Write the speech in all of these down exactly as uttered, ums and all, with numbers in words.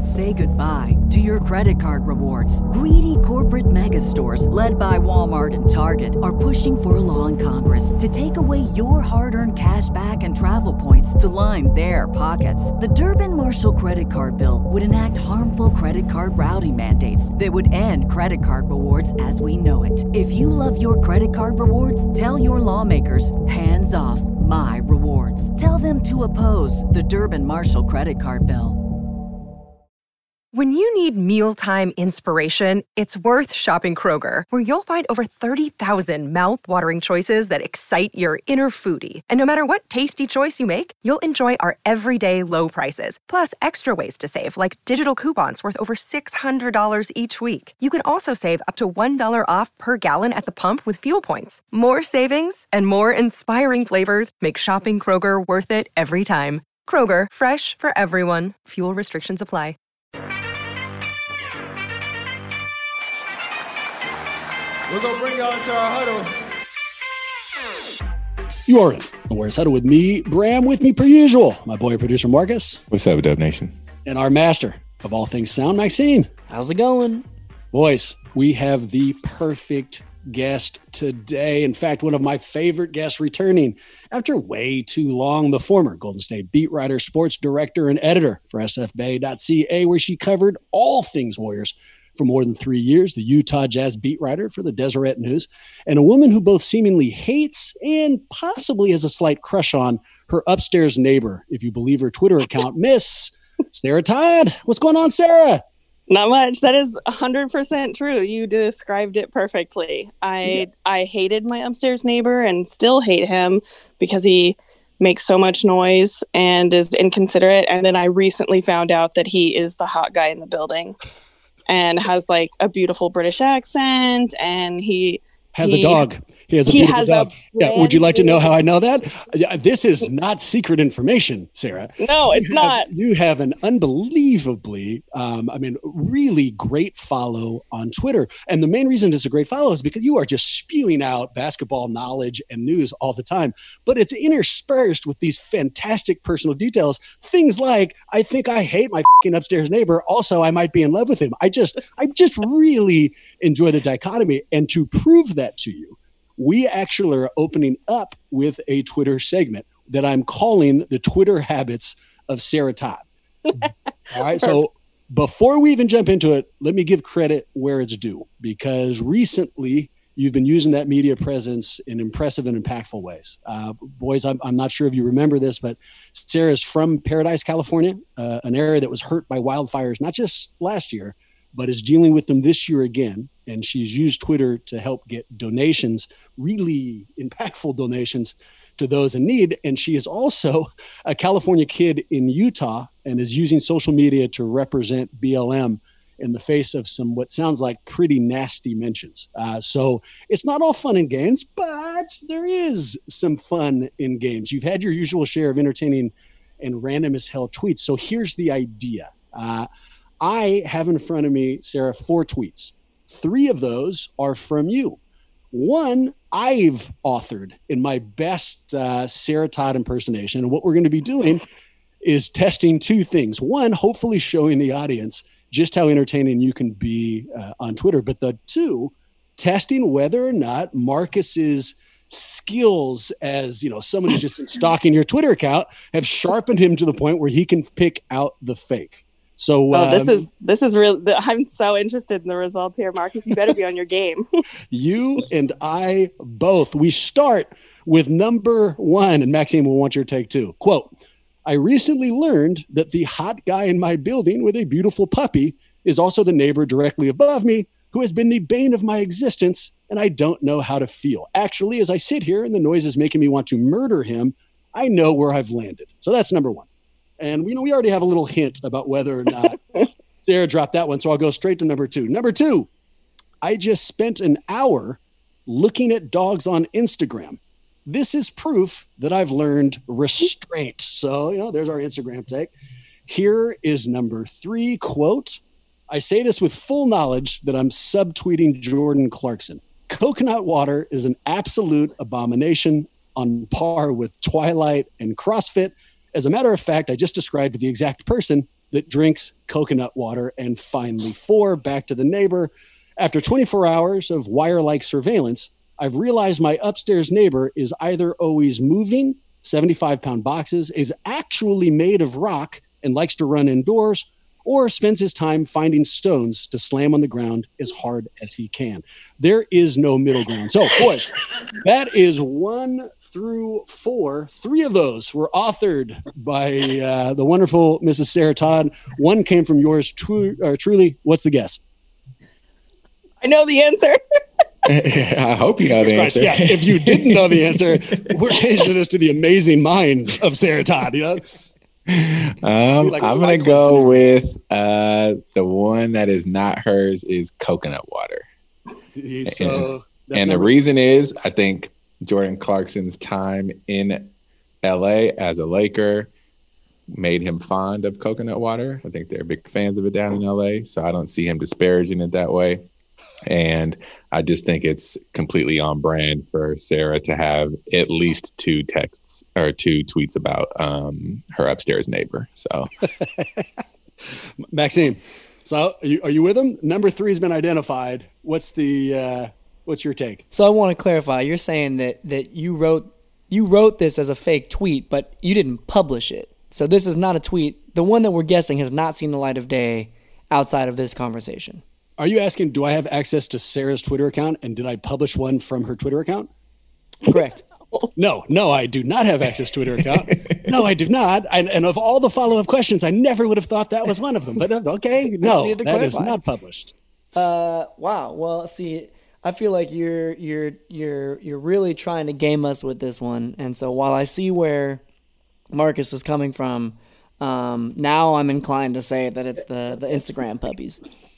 Say goodbye to your credit card rewards. Greedy corporate mega stores, led by Walmart and Target, are pushing for a law in Congress to take away your hard-earned cash back and travel points to line their pockets. The Durbin-Marshall credit card bill would enact harmful credit card routing mandates that would end credit card rewards as we know it. If you love your credit card rewards, tell your lawmakers, hands off my rewards. Tell them to oppose the Durbin-Marshall credit card bill. When you need mealtime inspiration, it's worth shopping Kroger, where you'll find over thirty thousand mouth-watering choices that excite your inner foodie. And no matter what tasty choice you make, you'll enjoy our everyday low prices, plus extra ways to save, like digital coupons worth over six hundred dollars each week. You can also save up to one dollar off per gallon at the pump with fuel points. More savings and more inspiring flavors make shopping Kroger worth it every time. Kroger, fresh for everyone. Fuel restrictions apply. We're going to bring y'all into our huddle. You are in the Where's Huddle with me, Bram, with me per usual. My boy, producer Marcus. What's up, Dub Nation? And our master of all things sound, Maxine. How's it going? Boys, we have the perfect guest today. In fact, one of my favorite guests returning after way too long. The former Golden State beat writer, sports director, and editor for S F Bay dot C A, where she covered all things Warriors for more than three years, the Utah Jazz beat writer for the Deseret News, and a woman who both seemingly hates and possibly has a slight crush on her upstairs neighbor, if you believe her Twitter account, Miss Sarah Todd. What's going on, Sarah? Not much. That is one hundred percent true. You described it perfectly. I yeah. I hated my upstairs neighbor and still hate him because he makes so much noise and is inconsiderate. And then I recently found out that he is the hot guy in the building and has like a beautiful British accent, and he has he, a dog. He has a he beautiful has dog. A yeah. Would you like to know how I know that? Yeah, this is not secret information, Sarah. No, it's you have, not. You have an unbelievably, um, I mean, really great follow on Twitter. And the main reason it's a great follow is because you are just spewing out basketball knowledge and news all the time. But it's interspersed with these fantastic personal details. Things like, I think I hate my fucking upstairs neighbor. Also, I might be in love with him. I just, I just really enjoy the dichotomy. And to prove that to you, we actually are opening up with a Twitter segment that I'm calling the Twitter habits of Sarah Todd. All right. So before we even jump into it, let me give credit where it's due, because recently you've been using that media presence in impressive and impactful ways. Uh, boys, I'm, I'm not sure if you remember this, but Sarah's from Paradise, California, uh, an area that was hurt by wildfires, not just last year, but is dealing with them this year again. And she's used Twitter to help get donations, really impactful donations to those in need. And she is also a California kid in Utah and is using social media to represent B L M in the face of some what sounds like pretty nasty mentions. Uh, so it's not all fun and games, but there is some fun in games. You've had your usual share of entertaining and random as hell tweets. So here's the idea. Uh, I have in front of me, Sarah, four tweets. Three of those are from you. One I've authored in my best uh, Sarah Todd impersonation. And what we're going to be doing is testing two things. One, hopefully showing the audience just how entertaining you can be uh, on Twitter. But the two, testing whether or not Marcus's skills as, you know, someone who's just been stalking your Twitter account have sharpened him to the point where he can pick out the fake. So oh, this um, is this is real. I'm so interested in the results here, Marcus. You better be on your game. You and I both. We start with number one, and Maxine will want your take too. Quote, I recently learned that the hot guy in my building with a beautiful puppy is also the neighbor directly above me who has been the bane of my existence, and I don't know how to feel. Actually, as I sit here and the noise is making me want to murder him, I know where I've landed. So that's number one. And, you know, we already have a little hint about whether or not Sarah dropped that one. So I'll go straight to number two. Number two, I just spent an hour looking at dogs on Instagram. This is proof that I've learned restraint. So, you know, there's our Instagram take. Here is number three, quote, I say this with full knowledge that I'm subtweeting Jordan Clarkson. Coconut water is an absolute abomination on par with Twilight and CrossFit. As a matter of fact, I just described the exact person that drinks coconut water. And finally, four, back to the neighbor. After twenty-four hours of wire-like surveillance, I've realized my upstairs neighbor is either always moving seventy-five pound boxes, is actually made of rock and likes to run indoors, or spends his time finding stones to slam on the ground as hard as he can. There is no middle ground. So, boys, that is one through four. Three of those were authored by uh, the wonderful Missus Sarah Todd. One came from yours tru- uh, truly. What's the guess? I know the answer. I hope you know the answer. Yeah, if you didn't know the answer, we're changing this to the amazing mind of Sarah Todd. You know, um, like I'm gonna go with uh, the one that is not hers is coconut water. So, and and the reason is, I think Jordan Clarkson's time in L A as a Laker made him fond of coconut water. I think they're big fans of it down in L A, so I don't see him disparaging it that way. And I just think it's completely on brand for Sarah to have at least two texts or two tweets about um, her upstairs neighbor. So, Maxime, so are you, are you with him? Number three has been identified. What's the uh, what's your take? So I want to clarify. You're saying that that you wrote you wrote this as a fake tweet, but you didn't publish it. So this is not a tweet. The one that we're guessing has not seen the light of day outside of this conversation. Are you asking, do I have access to Sarah's Twitter account, and did I publish one from her Twitter account? Correct. No, no, I do not have access to Twitter account. No, I do not. And, and of all the follow-up questions, I never would have thought that was one of them. But uh, okay, no, that clarify. Is not published. Uh, wow. Well, see, I feel like you're you're you're you're really trying to game us with this one. And so while I see where Marcus is coming from, um, now I'm inclined to say that it's the the Instagram puppies.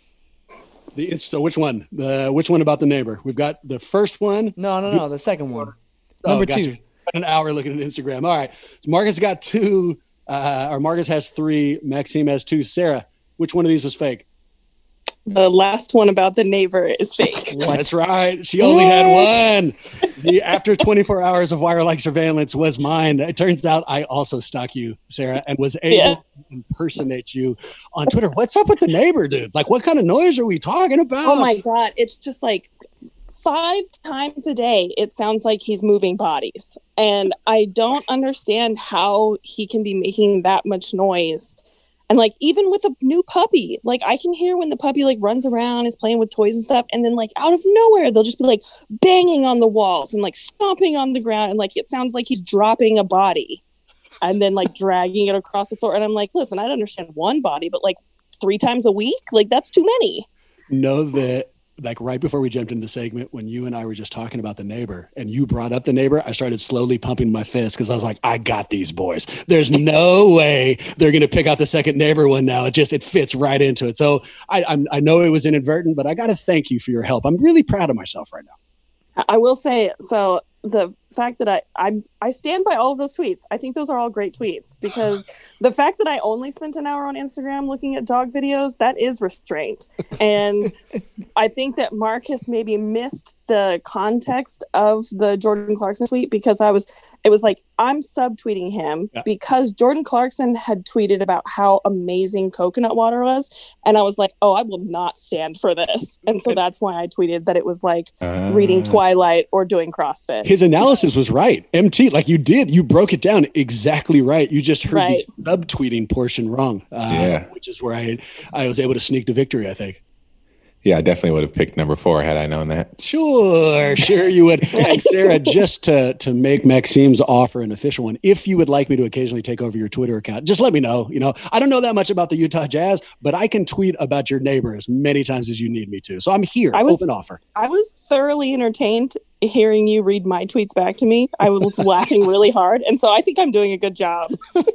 The, so which one? The which one about the neighbor? We've got the first one. No, no, no. The second one. Oh, Number two. You. An hour looking at Instagram. All right. So Marcus got two, uh, or Marcus has three. Maxime has two. Sarah, which one of these was fake? The last one about the neighbor is fake. That's right. She only what? had one. The after twenty-four hours of wire-like surveillance was mine. It turns out I also stalk you, Sarah, and was able yeah. to impersonate you on Twitter. What's up with the neighbor, dude? Like, what kind of noise are we talking about? Oh my God. It's just like five times a day, it sounds like he's moving bodies. And I don't understand how he can be making that much noise. And like, even with a new puppy, like I can hear when the puppy like runs around, is playing with toys and stuff. And then like out of nowhere, they'll just be like banging on the walls and like stomping on the ground. And like, it sounds like he's dropping a body and then like dragging it across the floor. And I'm like, listen, I don't understand one body, but like three times a week, like that's too many. Know that like right before we jumped into the segment, when you and I were just talking about the neighbor and you brought up the neighbor, I started slowly pumping my fist because I was like, I got these boys. There's no way they're going to pick out the second neighbor one now. It just, it fits right into it. So I I'm, I know it was inadvertent, but I got to thank you for your help. I'm really proud of myself right now. I will say, so the fact that I I'm, I stand by all of those tweets. I think those are all great tweets because the fact that I only spent an hour on Instagram looking at dog videos, that is restraint. And I think that Marcus maybe missed the context of the Jordan Clarkson tweet because I was, it was like, I'm subtweeting him yeah. because Jordan Clarkson had tweeted about how amazing coconut water was. And I was like, oh, I will not stand for this. And so that's why I tweeted that it was like uh, reading Twilight or doing CrossFit. His analysis was right. M T, like you did, you broke it down exactly right. You just heard right. the subtweeting portion wrong, uh, yeah. which is where I I was able to sneak to victory, I think. Yeah, I definitely would have picked number four had I known that. Sure, sure you would. And Sarah, just to to make Maxime's offer an official one, if you would like me to occasionally take over your Twitter account, just let me know. You know, I don't know that much about the Utah Jazz, but I can tweet about your neighbor as many times as you need me to. So I'm here. I was, open offer. I was thoroughly entertained hearing you read my tweets back to me. I was laughing really hard. And so I think I'm doing a good job.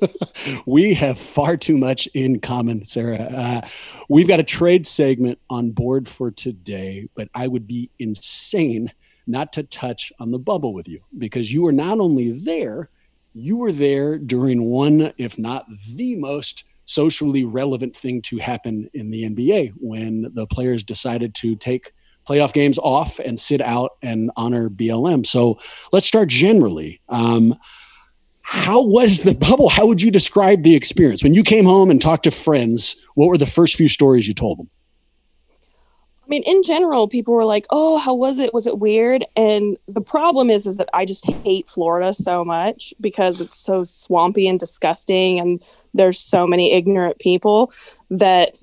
We have far too much in common, Sarah. Uh, we've got a trade segment on board for today, but I would be insane not to touch on the bubble with you because you were not only there, you were there during one, if not the most socially relevant thing to happen in the N B A when the players decided to take playoff games off and sit out and honor B L M. So let's start generally. Um, How was the bubble? How would you describe the experience? When you came home and talked to friends, what were the first few stories you told them? I mean, in general, people were like, oh, how was it? Was it weird? And the problem is, is that I just hate Florida so much because it's so swampy and disgusting. And there's so many ignorant people that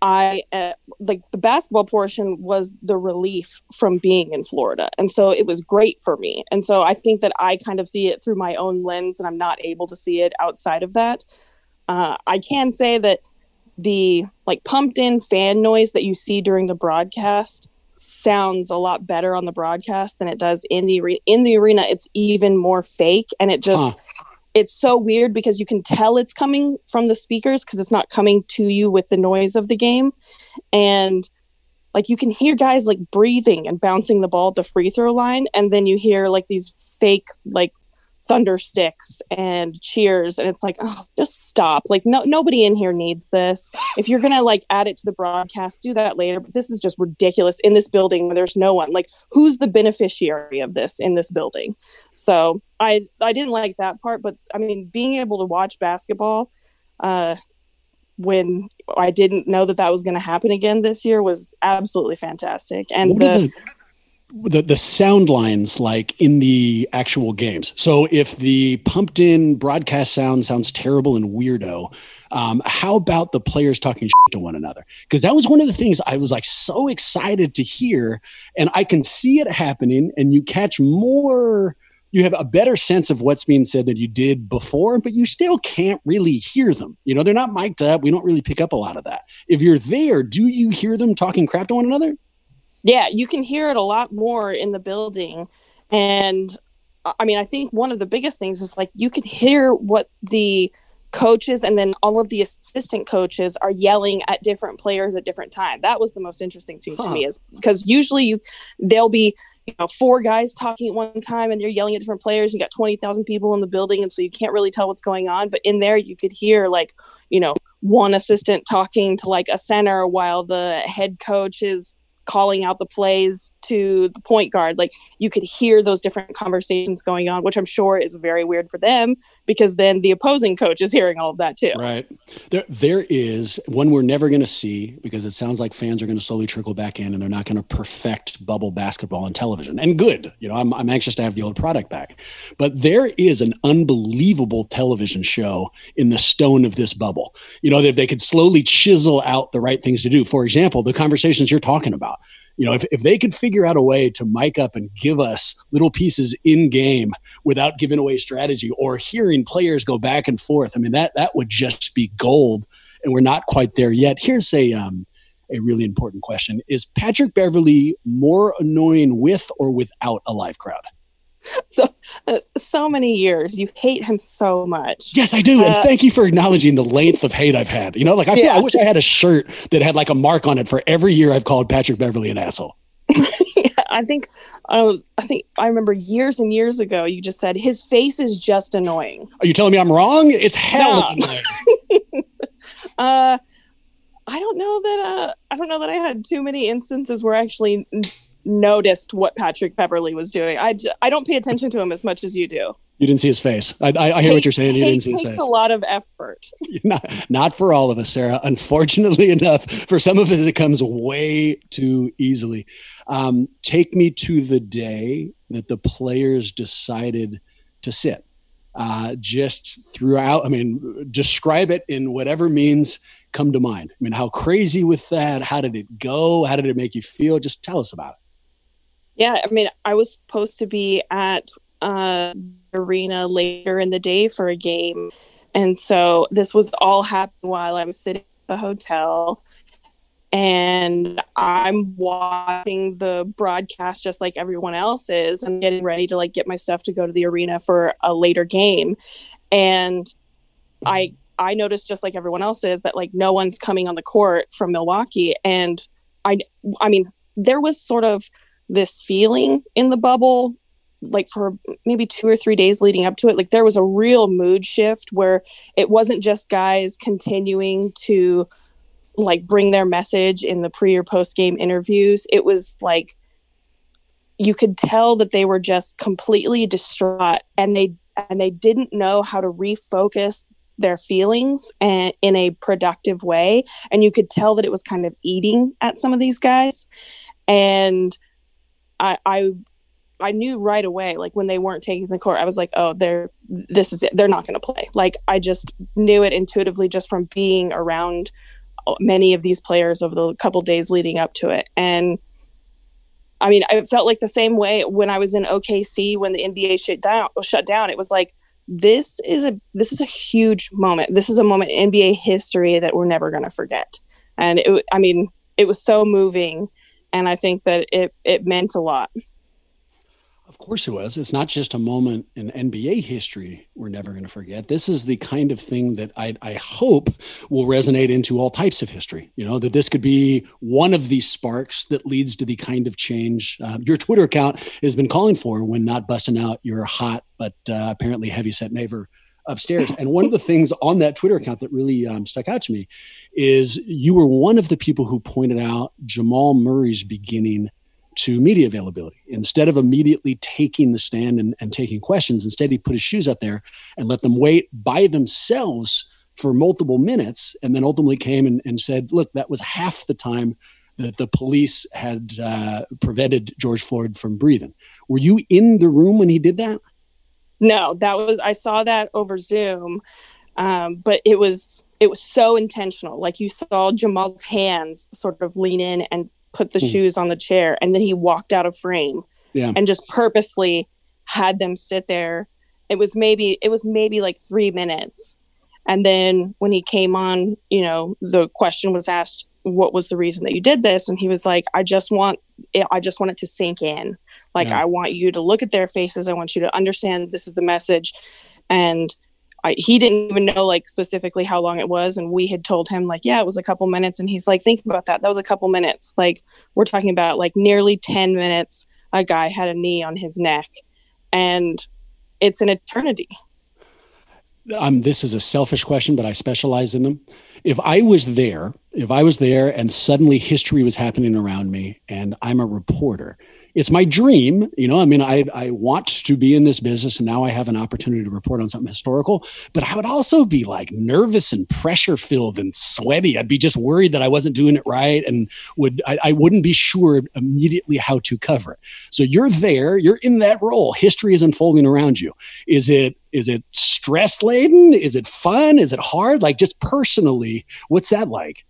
I uh, like the basketball portion was the relief from being in Florida. And so it was great for me. And so I think that I kind of see it through my own lens and I'm not able to see it outside of that. Uh, I can say that the like pumped in fan noise that you see during the broadcast sounds a lot better on the broadcast than it does in the arena. In the arena, it's even more fake. And it just, huh. It's so weird because you can tell it's coming from the speakers because it's not coming to you with the noise of the game. And like, you can hear guys like breathing and bouncing the ball at the free throw line. And then you hear like these fake, like, thunder sticks and cheers, and it's like, oh, just stop. Like, no, nobody in here needs this. If you're gonna like add it to the broadcast, do that later. But this is just ridiculous in this building where there's no one. Like, who's the beneficiary of this in this building? So I I didn't like that part. But I mean, being able to watch basketball uh, when I didn't know that that was going to happen again this year was absolutely fantastic. And what the. The the sound lines like in the actual games. So if the pumped in broadcast sound sounds terrible and weirdo, um, how about the players talking shit to one another? Because that was one of the things I was like so excited to hear, and I can see it happening, and you catch more. You have a better sense of what's being said than you did before, but you still can't really hear them. You know, they're not mic'd up. We don't really pick up a lot of that. If you're there, do you hear them talking crap to one another? Yeah, you can hear it a lot more in the building. And I mean, I think one of the biggest things is like you can hear what the coaches and then all of the assistant coaches are yelling at different players at different times. That was the most interesting thing huh. to me, is because usually you there'll be, you know, four guys talking at one time and they're yelling at different players. You got twenty thousand people in the building. And so you can't really tell what's going on. But in there, you could hear like, you know, one assistant talking to like a center while the head coach is calling out the plays to the point guard. Like, you could hear those different conversations going on, which I'm sure is very weird for them because then the opposing coach is hearing all of that too. Right. There, there is one we're never going to see because it sounds like fans are going to slowly trickle back in and they're not going to perfect bubble basketball on television. And good, you know, I'm, I'm anxious to have the old product back, but there is an unbelievable television show in the stone of this bubble. You know, that they could slowly chisel out the right things to do. For example, the conversations you're talking about. You know, if, if they could figure out a way to mic up and give us little pieces in game without giving away strategy or hearing players go back and forth, I mean, that that would just be gold. And we're not quite there yet. Here's a um, a really important question. Is Patrick Beverley more annoying with or without a live crowd? So, uh, so many years. You hate him so much. Yes, I do. Uh, and thank you for acknowledging the length of hate I've had. You know, like I, feel, yeah. I wish I had a shirt that had like a mark on it for every year I've called Patrick Beverley an asshole. yeah, I think, uh, I think I remember years and years ago, you just said his face is just annoying. Are you telling me I'm wrong? It's hell no. annoying. uh, I don't know that. Uh, I don't know that I had too many instances where I actually n- noticed what Patrick Beverley was doing. I, j- I don't pay attention to him as much as you do. You didn't see his face. I, I, I hear hate, what you're saying. You didn't see his face. It face. takes a lot of effort. Not, not for all of us, Sarah. Unfortunately enough, for some of it, it comes way too easily. Um, take me to the day that the players decided to sit. Uh, just throughout, I mean, describe it in whatever means come to mind. I mean, how crazy with that? How did it go? How did it make you feel? Just tell us about it. Yeah, I mean, I was supposed to be at uh, the arena later in the day for a game. And so this was all happening while I was sitting at the hotel. And I'm watching the broadcast just like everyone else is. I'm getting ready to like get my stuff to go to the arena for a later game. And I I noticed just like everyone else is that like no one's coming on the court from Milwaukee. And I I mean, there was sort of this feeling in the bubble, like for maybe two or three days leading up to it. Like there was a real mood shift where it wasn't just guys continuing to like bring their message in the pre or post game interviews. It was like, you could tell that they were just completely distraught and they and they didn't know how to refocus their feelings and in a productive way. And you could tell that it was kind of eating at some of these guys. And I, I, I knew right away, like when they weren't taking the court, I was like, oh, they're, this is it. They're not going to play. Like, I just knew it intuitively just from being around many of these players over the couple days leading up to it. And I mean, I felt like the same way when I was in O K C, when the N B A shut down, shut down. It was like, this is a, this is a huge moment. This is a moment in N B A history that we're never going to forget. And it, I mean, it was so moving. And I think that it, it meant a lot. Of course it was. It's not just a moment in N B A history we're never going to forget. This is the kind of thing that I, I hope will resonate into all types of history. You know, that this could be one of these sparks that leads to the kind of change uh, your Twitter account has been calling for when not busting out your hot but uh, apparently heavyset neighbor upstairs. And one of the things on that Twitter account that really um, stuck out to me is you were one of the people who pointed out Jamal Murray's beginning to media availability. Instead of immediately taking the stand and, and taking questions, instead he put his shoes up there and let them wait by themselves for multiple minutes, and then ultimately came and, and said, look, that was half the time that the police had uh, prevented George Floyd from breathing. Were you in the room when he did that? No, that was, I saw that over Zoom, um, but it was, it was so intentional. Like, you saw Jamal's hands sort of lean in and put the hmm. shoes on the chair, and then he walked out of frame yeah. and just purposely had them sit there. It was maybe, it was maybe like three minutes. And then when he came on, you know, the question was asked, what was the reason that you did this? And he was like, I just want it, I just want it to sink in. Like, yeah. I want you to look at their faces. I want you to understand this is the message. And I, he didn't even know like specifically how long it was. And we had told him like, yeah, it was a couple minutes. And he's like, think about that. That was a couple minutes. Like, we're talking about like nearly ten minutes. A guy had a knee on his neck, and it's an eternity. Um, this is a selfish question, but I specialize in them. If I was there, if I was there and suddenly history was happening around me and I'm a reporter, it's my dream, you know, I mean, I I want to be in this business, and now I have an opportunity to report on something historical, but I would also be like nervous and pressure filled and sweaty. I'd be just worried that I wasn't doing it right, and would I, I wouldn't be sure immediately how to cover it. So you're there, you're in that role. History is unfolding around you. Is it is it stress laden? Is it fun? Is it hard? Like, just personally, what's that like?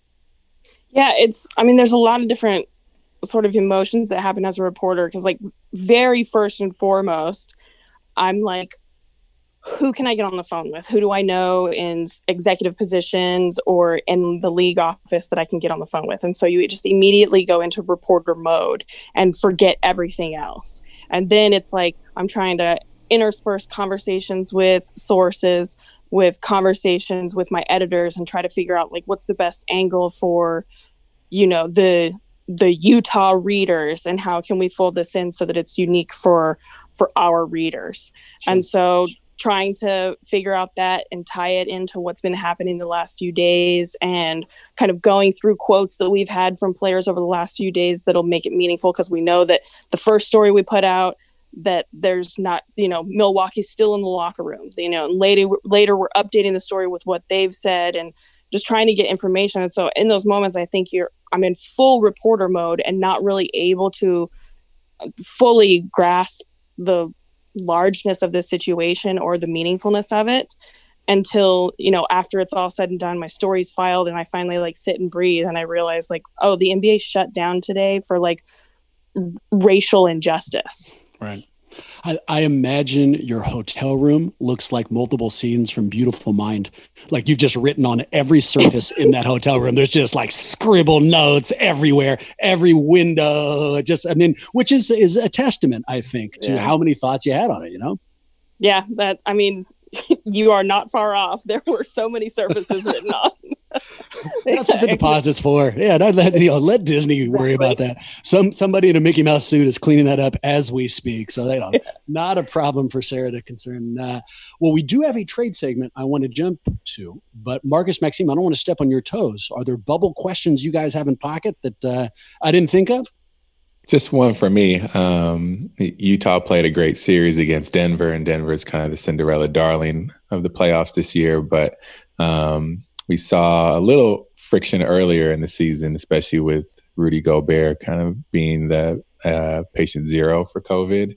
Yeah, it's, I mean, there's a lot of different sort of emotions that happen as a reporter, because like, very first and foremost, I'm like, who can I get on the phone with? Who do I know in executive positions or in the league office that I can get on the phone with? And so you just immediately go into reporter mode and forget everything else. And then it's like, I'm trying to intersperse conversations with sources, with conversations with my editors, and try to figure out like, what's the best angle for, you know, the the Utah readers, and how can we fold this in so that it's unique for for our readers. Sure. And so trying to figure out that and tie it into what's been happening the last few days, and kind of going through quotes that we've had from players over the last few days that'll make it meaningful, because we know that the first story we put out, that there's not, you know, Milwaukee's still in the locker room, you know, and later, later we're updating the story with what they've said, and just trying to get information. And so in those moments, I think you're, I'm in full reporter mode and not really able to fully grasp the largeness of this situation or the meaningfulness of it until, you know, after it's all said and done, my story's filed, and I finally like sit and breathe, and I realize like, oh, the N B A shut down today for like r- racial injustice. Right. I, I imagine your hotel room looks like multiple scenes from Beautiful Mind. Like, you've just written on every surface in that hotel room. There's just like scribble notes everywhere, every window. Just, I mean, which is is a testament, I think, to yeah. how many thoughts you had on it, you know? Yeah, that, I mean, you are not far off. There were so many surfaces written on. That's what the deposit's for. Yeah, not let, you know, let Disney exactly. worry about that. Some somebody in a Mickey Mouse suit is cleaning that up as we speak. So, you know, not a problem for Sarah to concern. Uh, well, we do have a trade segment I want to jump to, but Marcus, Maxime, I don't want to step on your toes. Are there bubble questions you guys have in pocket that uh, I didn't think of? Just one for me. Um, Utah played a great series against Denver, and Denver is kind of the Cinderella darling of the playoffs this year. But um, we saw a little friction earlier in the season, especially with Rudy Gobert kind of being the uh, patient zero for COVID.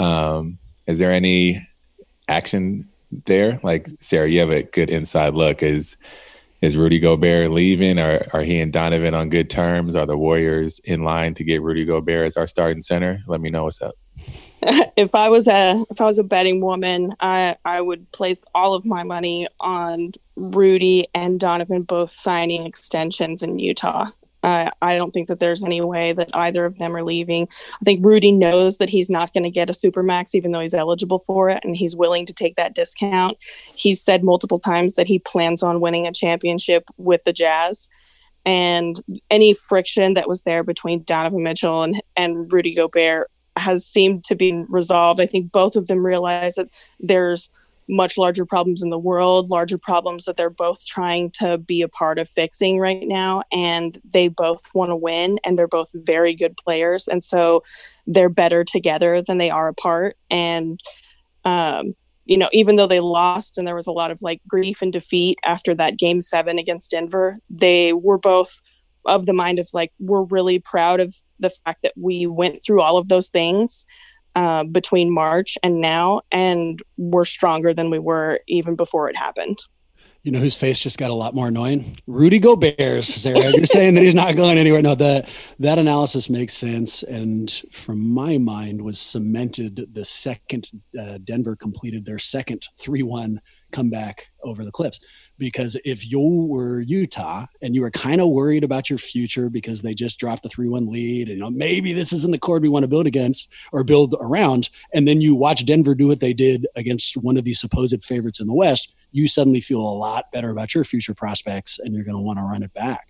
Um, is there any action there? Like, Sarah, you have a good inside look. Is Is Rudy Gobert leaving? Or are he and Donovan on good terms? Are the Warriors in line to get Rudy Gobert as our starting center? Let me know what's up. If I was a if I was a betting woman, I I would place all of my money on Rudy and Donovan both signing extensions in Utah. Uh, I don't think that there's any way that either of them are leaving. I think Rudy knows that he's not going to get a supermax, even though he's eligible for it, and he's willing to take that discount. He's said multiple times that he plans on winning a championship with the Jazz. And any friction that was there between Donovan Mitchell and, and Rudy Gobert has seemed to be resolved. I think both of them realize that there's much larger problems in the world, larger problems that they're both trying to be a part of fixing right now. And they both want to win, and they're both very good players. And so they're better together than they are apart. And, um, you know, even though they lost and there was a lot of like grief and defeat after that game seven against Denver, they were both of the mind of like, we're really proud of the fact that we went through all of those things Uh, between March and now, and we're stronger than we were even before it happened. You know whose face just got a lot more annoying? Rudy Gobert, Sarah. You're saying that he's not going anywhere. No, that that analysis makes sense, and from my mind was cemented the second uh, Denver completed their second three one comeback over the Clips. Because if you were Utah and you were kind of worried about your future because they just dropped the three one lead, and you know maybe this isn't the core we want to build against or build around, and then you watch Denver do what they did against one of the supposed favorites in the West, you suddenly feel a lot better about your future prospects, and you're going to want to run it back.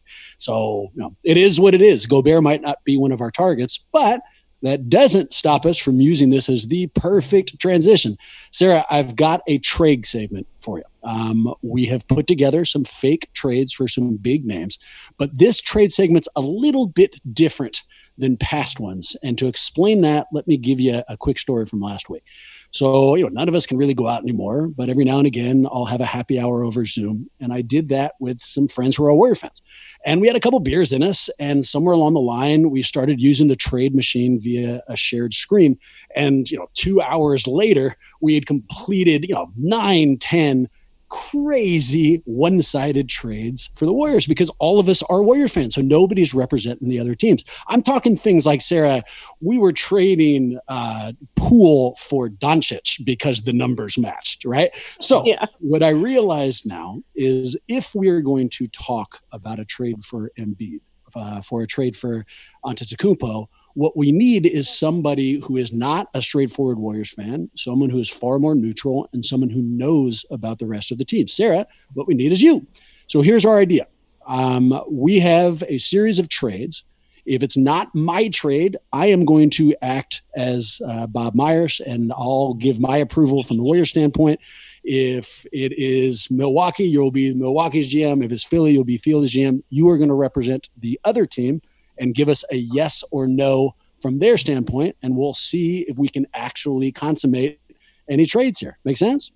So you know, it is what it is. Gobert might not be one of our targets, but that doesn't stop us from using this as the perfect transition. Sarah, I've got a trade segment for you. Um, we have put together some fake trades for some big names, but this trade segment's a little bit different than past ones. And to explain that, let me give you a, a quick story from last week. So, you know, none of us can really go out anymore, but every now and again, I'll have a happy hour over Zoom. And I did that with some friends who are Warrior fans. And we had a couple beers in us. And somewhere along the line, we started using the trade machine via a shared screen. And, you know, two hours later, we had completed, you know, nine, ten crazy one-sided trades for the Warriors because all of us are Warrior fans. So nobody's representing the other teams. I'm talking things like, Sarah, we were trading uh, Poole for Doncic because the numbers matched, right? So yeah. What I realized now is if we're going to talk about a trade for Embiid, uh, for a trade for Antetokounmpo, what we need is somebody who is not a straightforward Warriors fan, someone who is far more neutral, and someone who knows about the rest of the team. Sarah, what we need is you. So here's our idea. Um, we have a series of trades. If it's not my trade, I am going to act as uh, Bob Myers, and I'll give my approval from the Warriors standpoint. If it is Milwaukee, you'll be Milwaukee's G M. If it's Philly, you'll be Philly's G M. You are going to represent the other team and give us a yes or no from their standpoint, and we'll see if we can actually consummate any trades here. Make sense?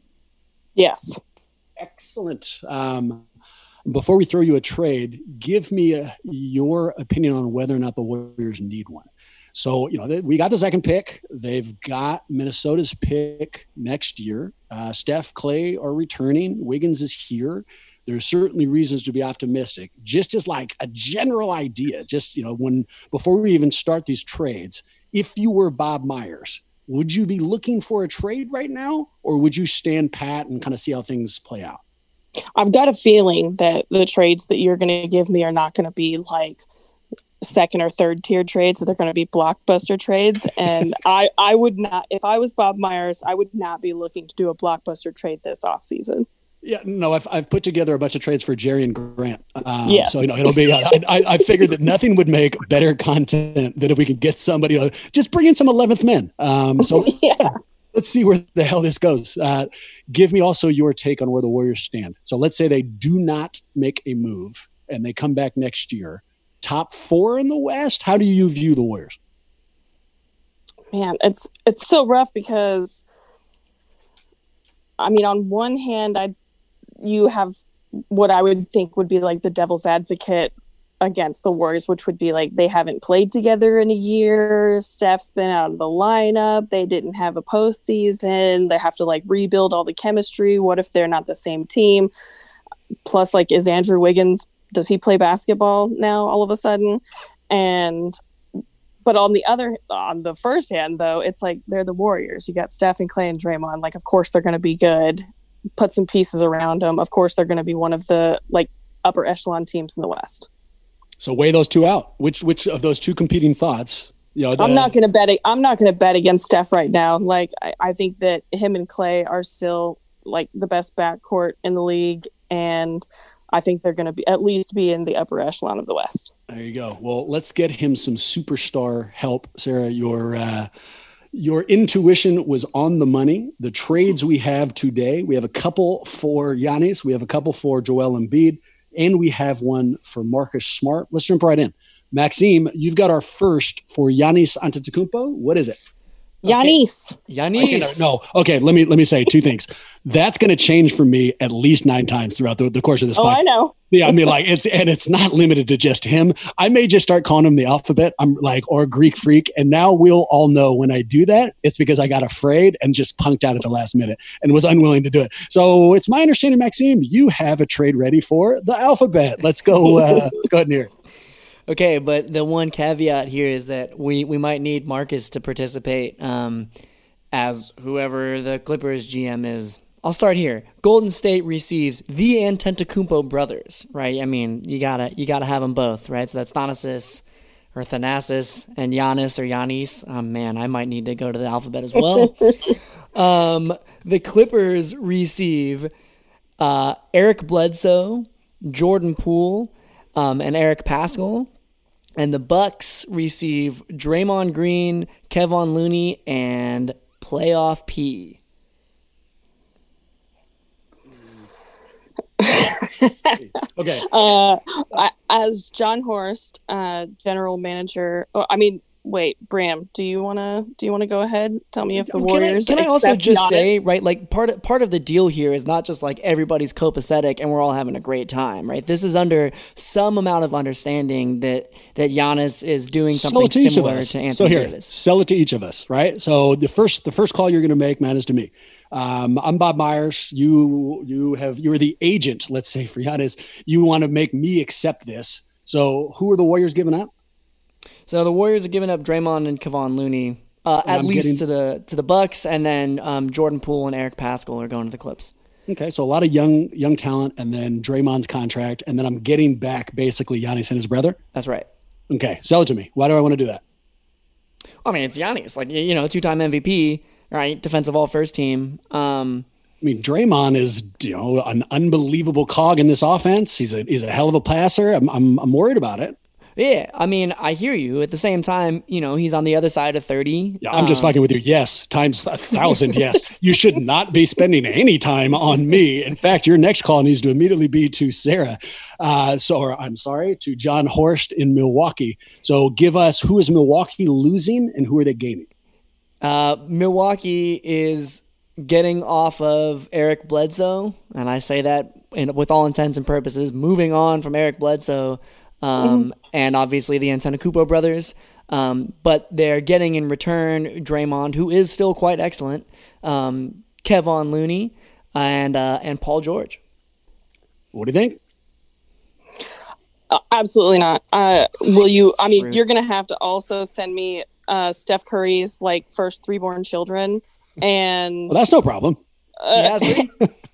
Yes. Excellent. Um, before we throw you a trade, give me a, your opinion on whether or not the Warriors need one. So, you know, they, we got the second pick. They've got Minnesota's pick next year. Uh, Steph, Clay are returning. Wiggins is here. There's certainly reasons to be optimistic. Just as like a general idea, just, you know, when before we even start these trades, if you were Bob Myers, would you be looking for a trade right now, or would you stand pat and kind of see how things play out? I've got a feeling that the trades that you're going to give me are not going to be like second or third tier trades, that they're going to be blockbuster trades. And I, I would not, if I was Bob Myers, I would not be looking to do a blockbuster trade this offseason. Yeah, no, I've I've put together a bunch of trades for Jerry and Grant. Um, yes. So, you know, it'll be, I, I, I figured that nothing would make better content than if we could get somebody, you know, just bring in some eleventh men. Um, so yeah. Let's see where the hell this goes. Uh, give me also your take on where the Warriors stand. So let's say they do not make a move and they come back next year. Top four in the West, how do you view the Warriors? man, it's it's so rough because, I mean, on one hand, I'd you have what I would think would be like the devil's advocate against the Warriors, which would be like they haven't played together in a year. Steph's been out of the lineup. They didn't have a postseason. They have to like rebuild all the chemistry. What if they're not the same team? Plus, like, is Andrew Wiggins, does he play basketball now all of a sudden? And but on the other, on the first hand, though, it's like they're the Warriors. You got Steph and Clay and Draymond. Like, of course they're going to be good. Put some pieces around them. Of course they're going to be one of the like upper echelon teams in the West. So weigh those two out. Which which of those two competing thoughts? You know, the, I'm not going to bet. I'm not going to bet against Steph right now. Like I, I think that him and Clay are still like the best backcourt in the league, and I think they're going to be at least be in the upper echelon of the West. There you go. Well, let's get him some superstar help, Sarah. Your uh, your intuition was on the money. The trades we have today, we have a couple for Giannis, we have a couple for Joel Embiid, and we have one for Marcus Smart. Let's jump right in. Maxime, you've got our first for Giannis Antetokounmpo. What is it? Giannis. Okay. Giannis. Okay, no, no. Okay, let me let me say two things. That's going to change for me at least nine times throughout the, the course of this. Oh, podcast. I know. Yeah, I mean, like it's and it's not limited to just him. I may just start calling him the alphabet. I'm like or Greek freak, and now we'll all know when I do that, it's because I got afraid and just punked out at the last minute and was unwilling to do it. So it's my understanding, Maxime, you have a trade ready for the alphabet. Let's go. Uh, let's go ahead and hear it. Okay, but the one caveat here is that we, we might need Marcus to participate um, as whoever the Clippers G M is. I'll start here. Golden State receives the Antetokounmpo brothers, right? I mean, you gotta you gotta have them both, right? So that's Thanasis or Thanasis and Giannis or Giannis. Oh man, I might need to go to the alphabet as well. um, the Clippers receive uh, Eric Bledsoe, Jordan Poole, um, and Eric Pascal. And the Bucks receive Draymond Green, Kevon Looney, and Playoff P. Okay. Uh, as John Horst, uh, general manager. Oh, I mean, wait, Bram, do you wanna do you wanna go ahead? Tell me if the Warriors. Can I, can I also accept just Giannis? say, right? Like part of, part of the deal here is not just like everybody's copacetic and we're all having a great time, right? This is under some amount of understanding that that Giannis is doing something to similar to Anthony so here, Davis. Sell it to each of us, right? So the first the first call you're going to make, man, is to me. Um, I'm Bob Myers. You you have you're the agent, let's say, for Giannis. You want to make me accept this. So who are the Warriors giving up? So the Warriors are giving up Draymond and Kevon Looney, uh, at I'm least getting- to the to the Bucks, and then um, Jordan Poole and Eric Pascal are going to the Clips. Okay, so a lot of young young talent, and then Draymond's contract, and then I'm getting back basically Giannis and his brother. That's right. Okay, sell it to me. Why do I want to do that? I mean, it's Giannis, like you know, two-time M V P, right? Defensive All First Team. Um, I mean, Draymond is, you know, an unbelievable cog in this offense. He's a he's a hell of a passer. I'm I'm, I'm worried about it. Yeah, I mean, I hear you. At the same time, you know, he's on the other side of thirty. Yeah, I'm just Um, fucking with you. Yes, times a thousand. Yes, you should not be spending any time on me. In fact, your next call needs to immediately be to Sarah. Uh, so, or, I'm sorry, to John Horst in Milwaukee. So, give us who is Milwaukee losing and who are they gaining? Uh, Milwaukee is getting off of Eric Bledsoe, and I say that in, with all intents and purposes, moving on from Eric Bledsoe, um, mm-hmm. and obviously the Antetokounmpo brothers. Um, but they're getting in return Draymond, who is still quite excellent, um, Kevon Looney, and uh, and Paul George. What do you think? Uh, absolutely not. Uh, will you? I mean, Rude. You're going to have to also send me uh, Steph Curry's like first three born children, and Well, that's no problem. uh, Yes,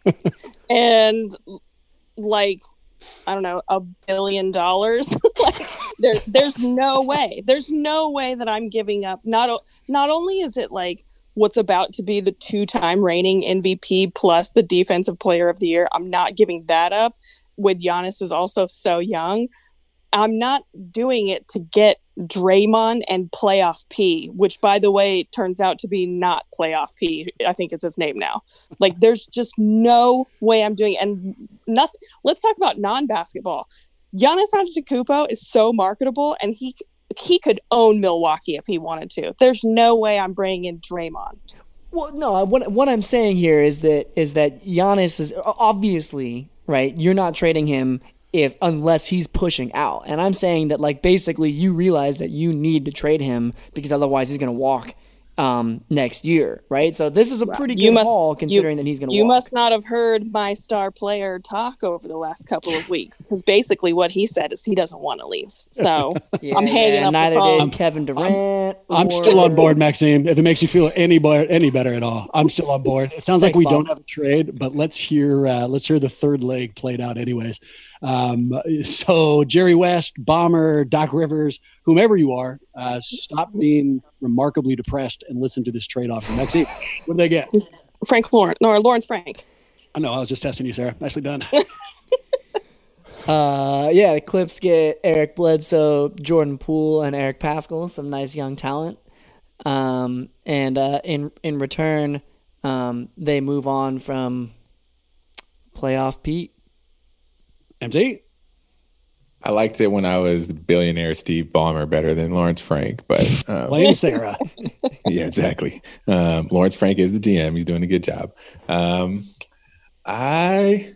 and like I don't know, a billion dollars. Like, there, there's no way. There's no way that I'm giving up. Not o- not only is it like what's about to be the two-time reigning M V P plus the Defensive Player of the Year, I'm not giving that up. With Giannis is also so young. I'm not doing it to get Draymond and Playoff P, which, by the way, turns out to be not Playoff P. I think is his name now. Like, there's just no way I'm doing it. And nothing. Let's talk about non-basketball. Giannis Antetokounmpo is so marketable, and he he could own Milwaukee if he wanted to. There's no way I'm bringing in Draymond. Well, no, what what I'm saying here is that is that Giannis is obviously, right, you're not trading him if unless he's pushing out. And I'm saying that, like, basically you realize that you need to trade him because otherwise he's going to walk um, next year, right? So this is a pretty good you must, haul considering you, that he's going to You walk. must not have heard my star player talk over the last couple of weeks, because basically what he said is he doesn't want to leave. So yeah, I'm hanging yeah, up neither the phone. did Kevin Durant. I'm, I'm or... still on board, Maxime. If it makes you feel any bo- any better at all, I'm still on board. It sounds Thanks, like we Bob. don't have a trade, but let's hear uh, let's hear the third leg played out, anyways. Um, so Jerry West, Bomber, Doc Rivers, whomever you are, uh, stop being remarkably depressed and listen to this trade offer. Maxime, what do they get? Frank Lawrence, no, Lawrence Frank. I know, I was just testing you, Sarah. Nicely done. Uh, yeah, the Clips get Eric Bledsoe, Jordan Poole, and Eric Paschall, some nice young talent. Um, and uh, in in return, um, they move on from playoff Pete. M Z? I liked it when I was billionaire Steve Ballmer better than Lawrence Frank, but um, Blame Sarah. yeah, exactly. Um, Lawrence Frank is the G M. He's doing a good job. Um, I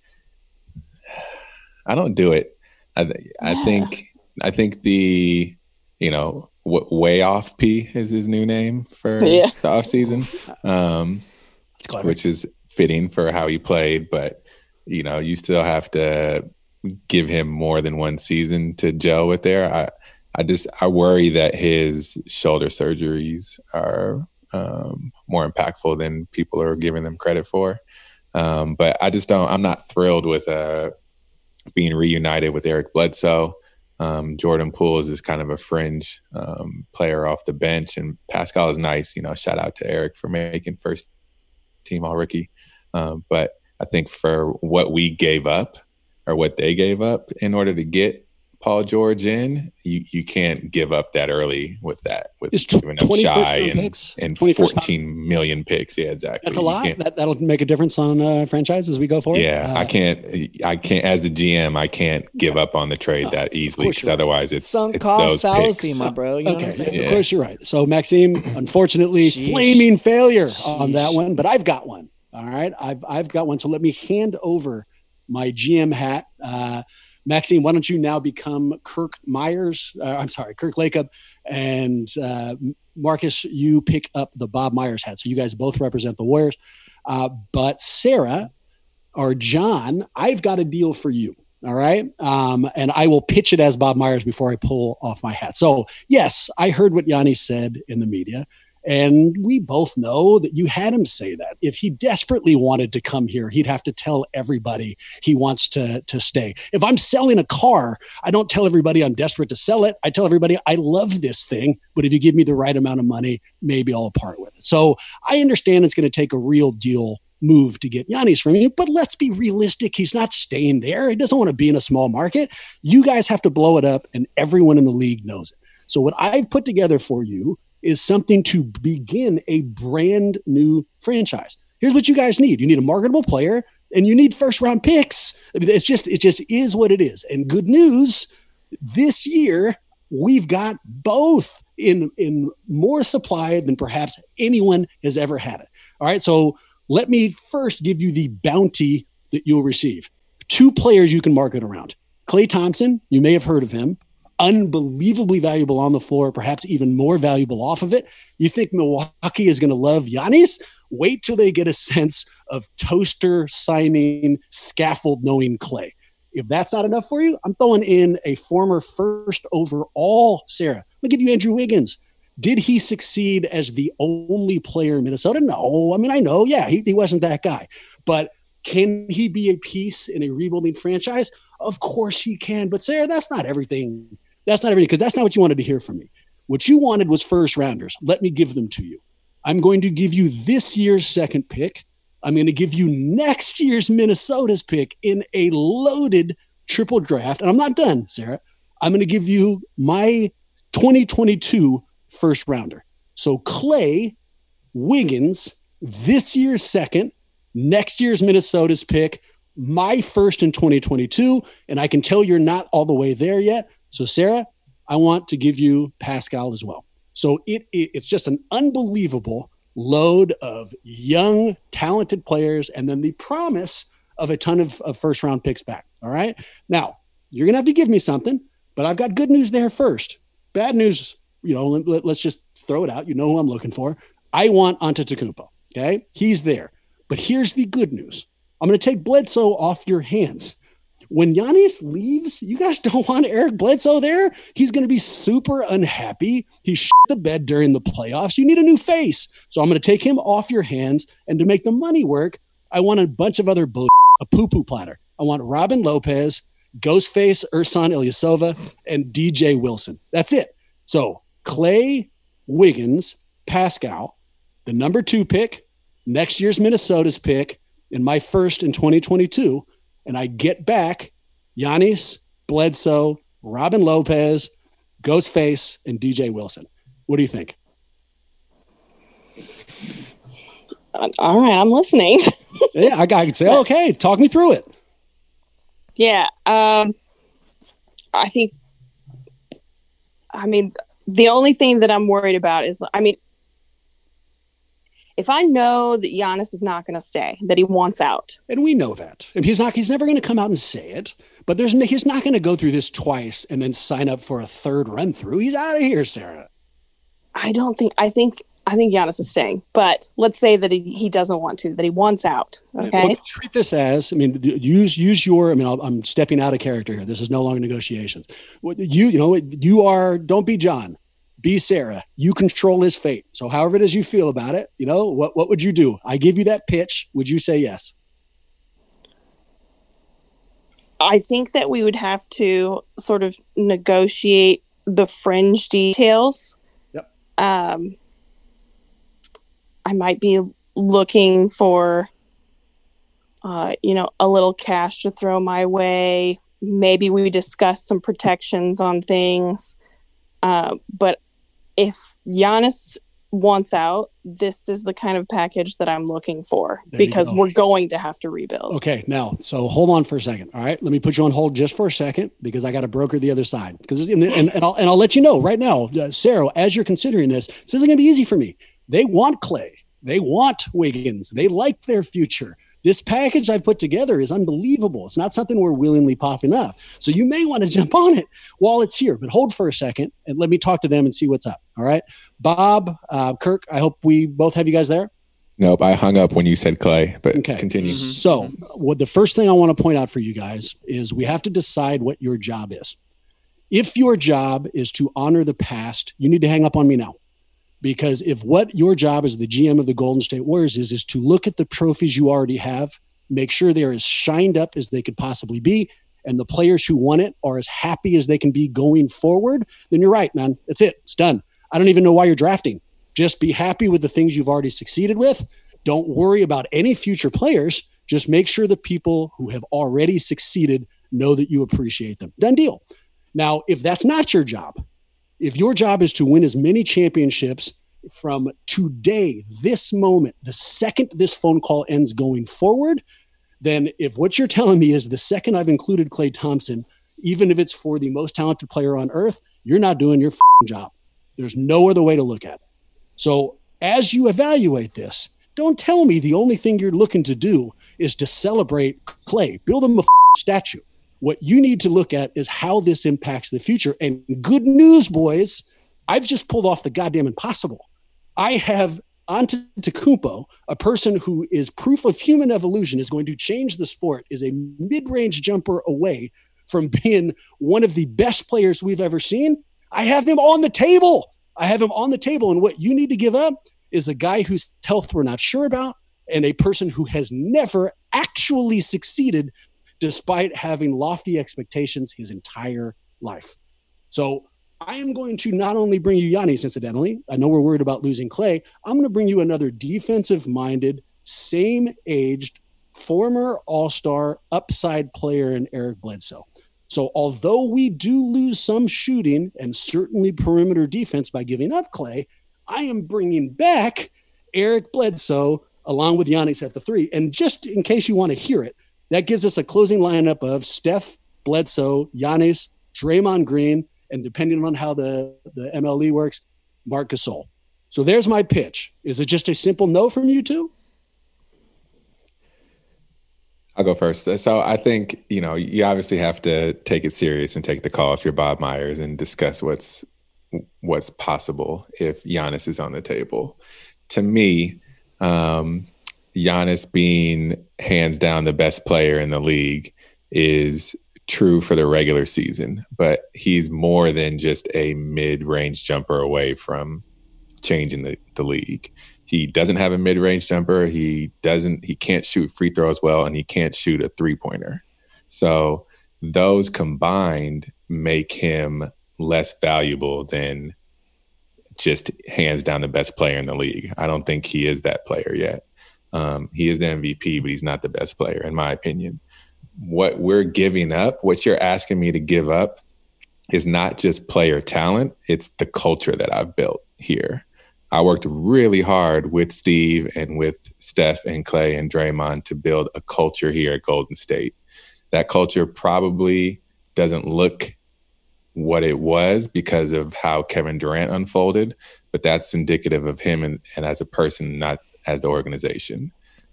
I don't do it. I th- I think I think the you know w- way off P is his new name for Yeah. the off season, um, which is fitting for how he played. But you know, you still have to give him more than one season to gel with there. I I just I worry that his shoulder surgeries are um, more impactful than people are giving them credit for. Um, but I just don't. I'm not thrilled with uh, being reunited with Eric Bledsoe. Um, Jordan Poole is just kind of a fringe um, player off the bench, and Pascal is nice. You know, shout out to Eric for making first team all rookie. Um, but I think for what we gave up or what they gave up in order to get Paul George in, you, you can't give up that early with that, with Is tw- giving up twenty first Shy round and, picks? and twenty-first fourteen million picks. Yeah, exactly. That's a You lot. can't- That, that'll make a difference on uh, franchise as we go forward. Yeah, Uh, I can't. I can't. As the G M, I can't give up on the trade No, that easily course because you're right. otherwise, it's Sunk it's cost those fallacy, picks. my bro. You know what I'm Okay, saying? of Yeah. course you're right. So Maxime, unfortunately, Sheesh. flaming failure on Sheesh. that one, but I've got one. All right, I've I've got one. So let me hand over my G M hat. Uh, Maxime, why don't you now become Kirk Myers? Uh, I'm sorry, Kirk Lacob, and uh, Marcus, you pick up the Bob Myers hat. So you guys both represent the Warriors. Uh, but Sarah or John, I've got a deal for you. All right. Um, and I will pitch it as Bob Myers before I pull off my hat. So, yes, I heard what Yanni said in the media. And we both know that you had him say that. If he desperately wanted to come here, he'd have to tell everybody he wants to, to stay. If I'm selling a car, I don't tell everybody I'm desperate to sell it. I tell everybody I love this thing, but if you give me the right amount of money, maybe I'll part with it. So I understand it's going to take a real deal move to get Giannis from you, but let's be realistic. He's not staying there. He doesn't want to be in a small market. You guys have to blow it up, and everyone in the league knows it. So what I've put together for you is something to begin a brand new franchise. Here's what you guys need. You need a marketable player and you need first round picks. I mean, it's just, it just is what it is. And good news, this year, we've got both in, in more supply than perhaps anyone has ever had it. All right. So let me first give you the bounty that you'll receive. Two players you can market around. Klay Thompson, you may have heard of him. Unbelievably valuable on the floor, perhaps even more valuable off of it. You think Milwaukee is going to love Giannis? Wait till they get a sense of toaster signing, scaffold knowing Klay. If that's not enough for you, I'm throwing in a former first overall Sarah. I'm going to give you Andrew Wiggins. Did he succeed as the only player in Minnesota? No. I mean, I know, yeah, he, he wasn't that guy. But can he be a piece in a rebuilding franchise? Of course he can. But Sarah, that's not everything. That's not everything, because that's not what you wanted to hear from me. What you wanted was first rounders. Let me give them to you. I'm going to give you this year's second pick. I'm going to give you next year's Minnesota's pick in a loaded triple draft. And I'm not done, Sarah. I'm going to give you my twenty twenty-two first rounder. So Klay, Wiggins, this year's second, next year's Minnesota's pick, my first in twenty twenty-two. And I can tell you're not all the way there yet. So Sarah, I want to give you Pascal as well. So it, it it's just an unbelievable load of young, talented players, and then the promise of a ton of, of first round picks back. All right. Now you're going to have to give me something, but I've got good news there first. Bad news, you know, let, let's just throw it out. You know who I'm looking for. I want Antetokounmpo. Okay. He's there. But here's the good news. I'm going to take Bledsoe off your hands. When Giannis leaves, you guys don't want Eric Bledsoe there. He's going to be super unhappy. He shit the bed during the playoffs. You need a new face. So I'm going to take him off your hands. And to make the money work, I want a bunch of other bull, a poo-poo platter. I want Robin Lopez, Ghostface Ersan Ilyasova, and D J Wilson. That's it. So Clay, Wiggins, Pascal, the number two pick, next year's Minnesota's pick, and my first in twenty twenty-two. And I get back Giannis, Bledsoe, Robin Lopez, Ghostface, and D J Wilson. What do you think? All right, I'm listening. yeah, I, I could say, okay, talk me through it. Yeah, um, I think, I mean, the only thing that I'm worried about is, I mean, if I know that Giannis is not going to stay, that he wants out. And we know that. And he's not, he's never going to come out and say it, but there's he's not going to go through this twice and then sign up for a third run through. He's out of here, Sarah. I don't think, I think, I think Giannis is staying, but let's say that he, he doesn't want to, that he wants out. Okay. Well, treat this as, I mean, use, use your, I mean, I'll, I'm stepping out of character here. This is no longer negotiations. You, you know, you are, don't be John. Be Sarah. You control his fate. So however it is you feel about it, you know, what, what would you do? I give you that pitch. Would you say yes? I think that we would have to sort of negotiate the fringe details. Yep. Um, I might be looking for, uh, you know, a little cash to throw my way. Maybe we discuss some protections on things. Uh, but if Giannis wants out, this is the kind of package that I'm looking for there because go. We're going to have to rebuild. Okay. Now, so hold on for a second. All right. Let me put you on hold just for a second because I got to broker the other side because, and, and, and, I'll, and I'll let you know right now, uh, Sarah, as you're considering this, this isn't going to be easy for me. They want Clay. They want Wiggins. They like their future. This package I've put together is unbelievable. It's not something we're willingly popping up. So you may want to jump on it while it's here, but hold for a second and let me talk to them and see what's up. All right. Bob, uh, Kirk, I hope we both have you guys there. Nope. I hung up when you said Clay, but okay. Continue. Mm-hmm. So what the first thing I want to point out for you guys is we have to decide what your job is. If your job is to honor the past, you need to hang up on me now. Because if what your job as the G M of the Golden State Warriors is, is to look at the trophies you already have, make sure they're as shined up as they could possibly be, and the players who won it are as happy as they can be going forward, then you're right, man. That's it. It's done. I don't even know why you're drafting. Just be happy with the things you've already succeeded with. Don't worry about any future players. Just make sure the people who have already succeeded know that you appreciate them. Done deal. Now, if that's not your job, if your job is to win as many championships from today, this moment, the second this phone call ends going forward, then if what you're telling me is the second I've included Klay Thompson, even if it's for the most talented player on earth, you're not doing your f***ing job. There's no other way to look at it. So as you evaluate this, don't tell me the only thing you're looking to do is to celebrate Klay. Build him a f***ing statue. What you need to look at is how this impacts the future. And good news, boys, I've just pulled off the goddamn impossible. I have Antetokounmpo, a person who is proof of human evolution, is going to change the sport, is a mid-range jumper away from being one of the best players we've ever seen. I have him on the table. I have him on the table. And what you need to give up is a guy whose health we're not sure about and a person who has never actually succeeded despite having lofty expectations his entire life. So I am going to not only bring you Giannis, incidentally. I know we're worried about losing Clay. I'm going to bring you another defensive-minded, same-aged, former all-star, upside player in Eric Bledsoe. So although we do lose some shooting and certainly perimeter defense by giving up Clay, I am bringing back Eric Bledsoe along with Giannis at the three. And just in case you want to hear it, that gives us a closing lineup of Steph, Bledsoe, Giannis, Draymond Green, and depending on how the, the M L E works, Marc Gasol. So there's my pitch. Is it just a simple no from you two? I'll go first. So I think, you know, you obviously have to take it serious and take the call if you're Bob Myers and discuss what's what's possible if Giannis is on the table. To me, um, Giannis being hands down the best player in the league is true for the regular season, but he's more than just a mid-range jumper away from changing the, the league. He doesn't have a mid-range jumper. He doesn't, he can't shoot free throws well, and he can't shoot a three-pointer. So those combined make him less valuable than just hands down the best player in the league. I don't think he is that player yet. Um, he is the M V P, but he's not the best player, in my opinion. What we're giving up, what you're asking me to give up, is not just player talent. It's the culture that I've built here. I worked really hard with Steve and with Steph and Clay and Draymond to build a culture here at Golden State. That culture probably doesn't look what it was because of how Kevin Durant unfolded, but that's indicative of him and, and as a person, not as the organization.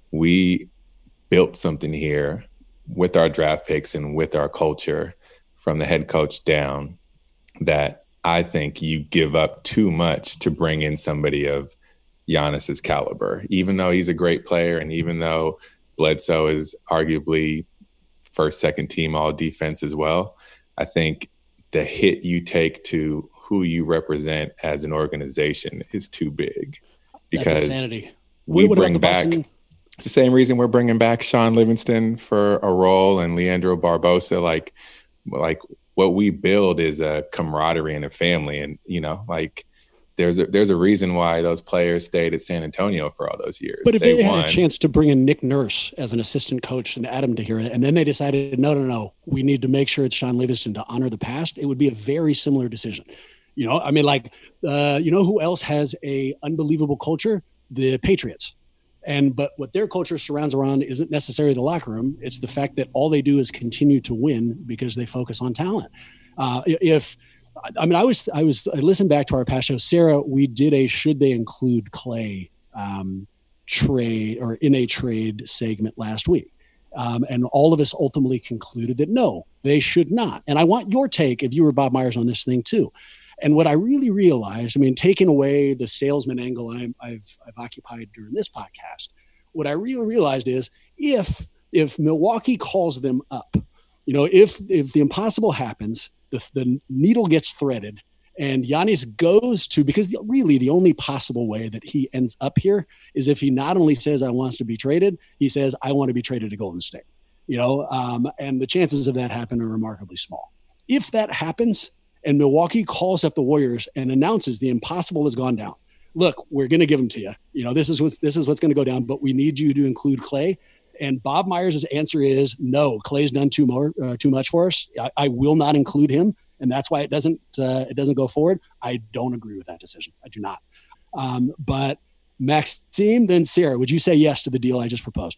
We built something here with our draft picks and with our culture from the head coach down that I think you give up too much to bring in somebody of Giannis's caliber, even though he's a great player. And even though Bledsoe is arguably first, second team all defense as well, I think the hit you take to who you represent as an organization is too big, because we what, what bring back, Boston? It's the same reason we're bringing back Sean Livingston for a role and Leandro Barbosa. Like, like, what we build is a camaraderie and a family. And, you know, like there's a, there's a reason why those players stayed at San Antonio for all those years. But if they, they had a chance to bring in Nick Nurse as an assistant coach and add him to here, and then they decided, no, no, no, we need to make sure it's Sean Livingston to honor the past, it would be a very similar decision. You know, I mean, like, uh, you know who else has a unbelievable culture? The Patriots. And but what their culture surrounds around isn't necessarily the locker room. It's the fact that all they do is continue to win because they focus on talent. Uh, if I mean, I was I was I listened back to our past show, Sarah. We did a should they include Clay um, trade or in a trade segment last week, um, and all of us ultimately concluded that no, they should not. And I want your take if you were Bob Myers on this thing too. And what I really realized, I mean, taking away the salesman angle I'm, I've I've occupied during this podcast, what I really realized is if if Milwaukee calls them up, you know, if if the impossible happens, the the needle gets threaded, and Giannis goes to, because the, really the only possible way that he ends up here is if he not only says I want to be traded, he says I want to be traded to Golden State, you know, um, and the chances of that happen are remarkably small. If that happens, and Milwaukee calls up the Warriors and announces the impossible has gone down. Look, we're going to give them to you. You know, this is what this is what's going to go down, but we need you to include Clay. And Bob Myers' answer is no. Clay's done too more, uh, too much for us. I, I will not include him, and that's why it doesn't uh, it doesn't go forward. I don't agree with that decision. I do not. Um, but Maxime, then Sarah, would you say yes to the deal I just proposed?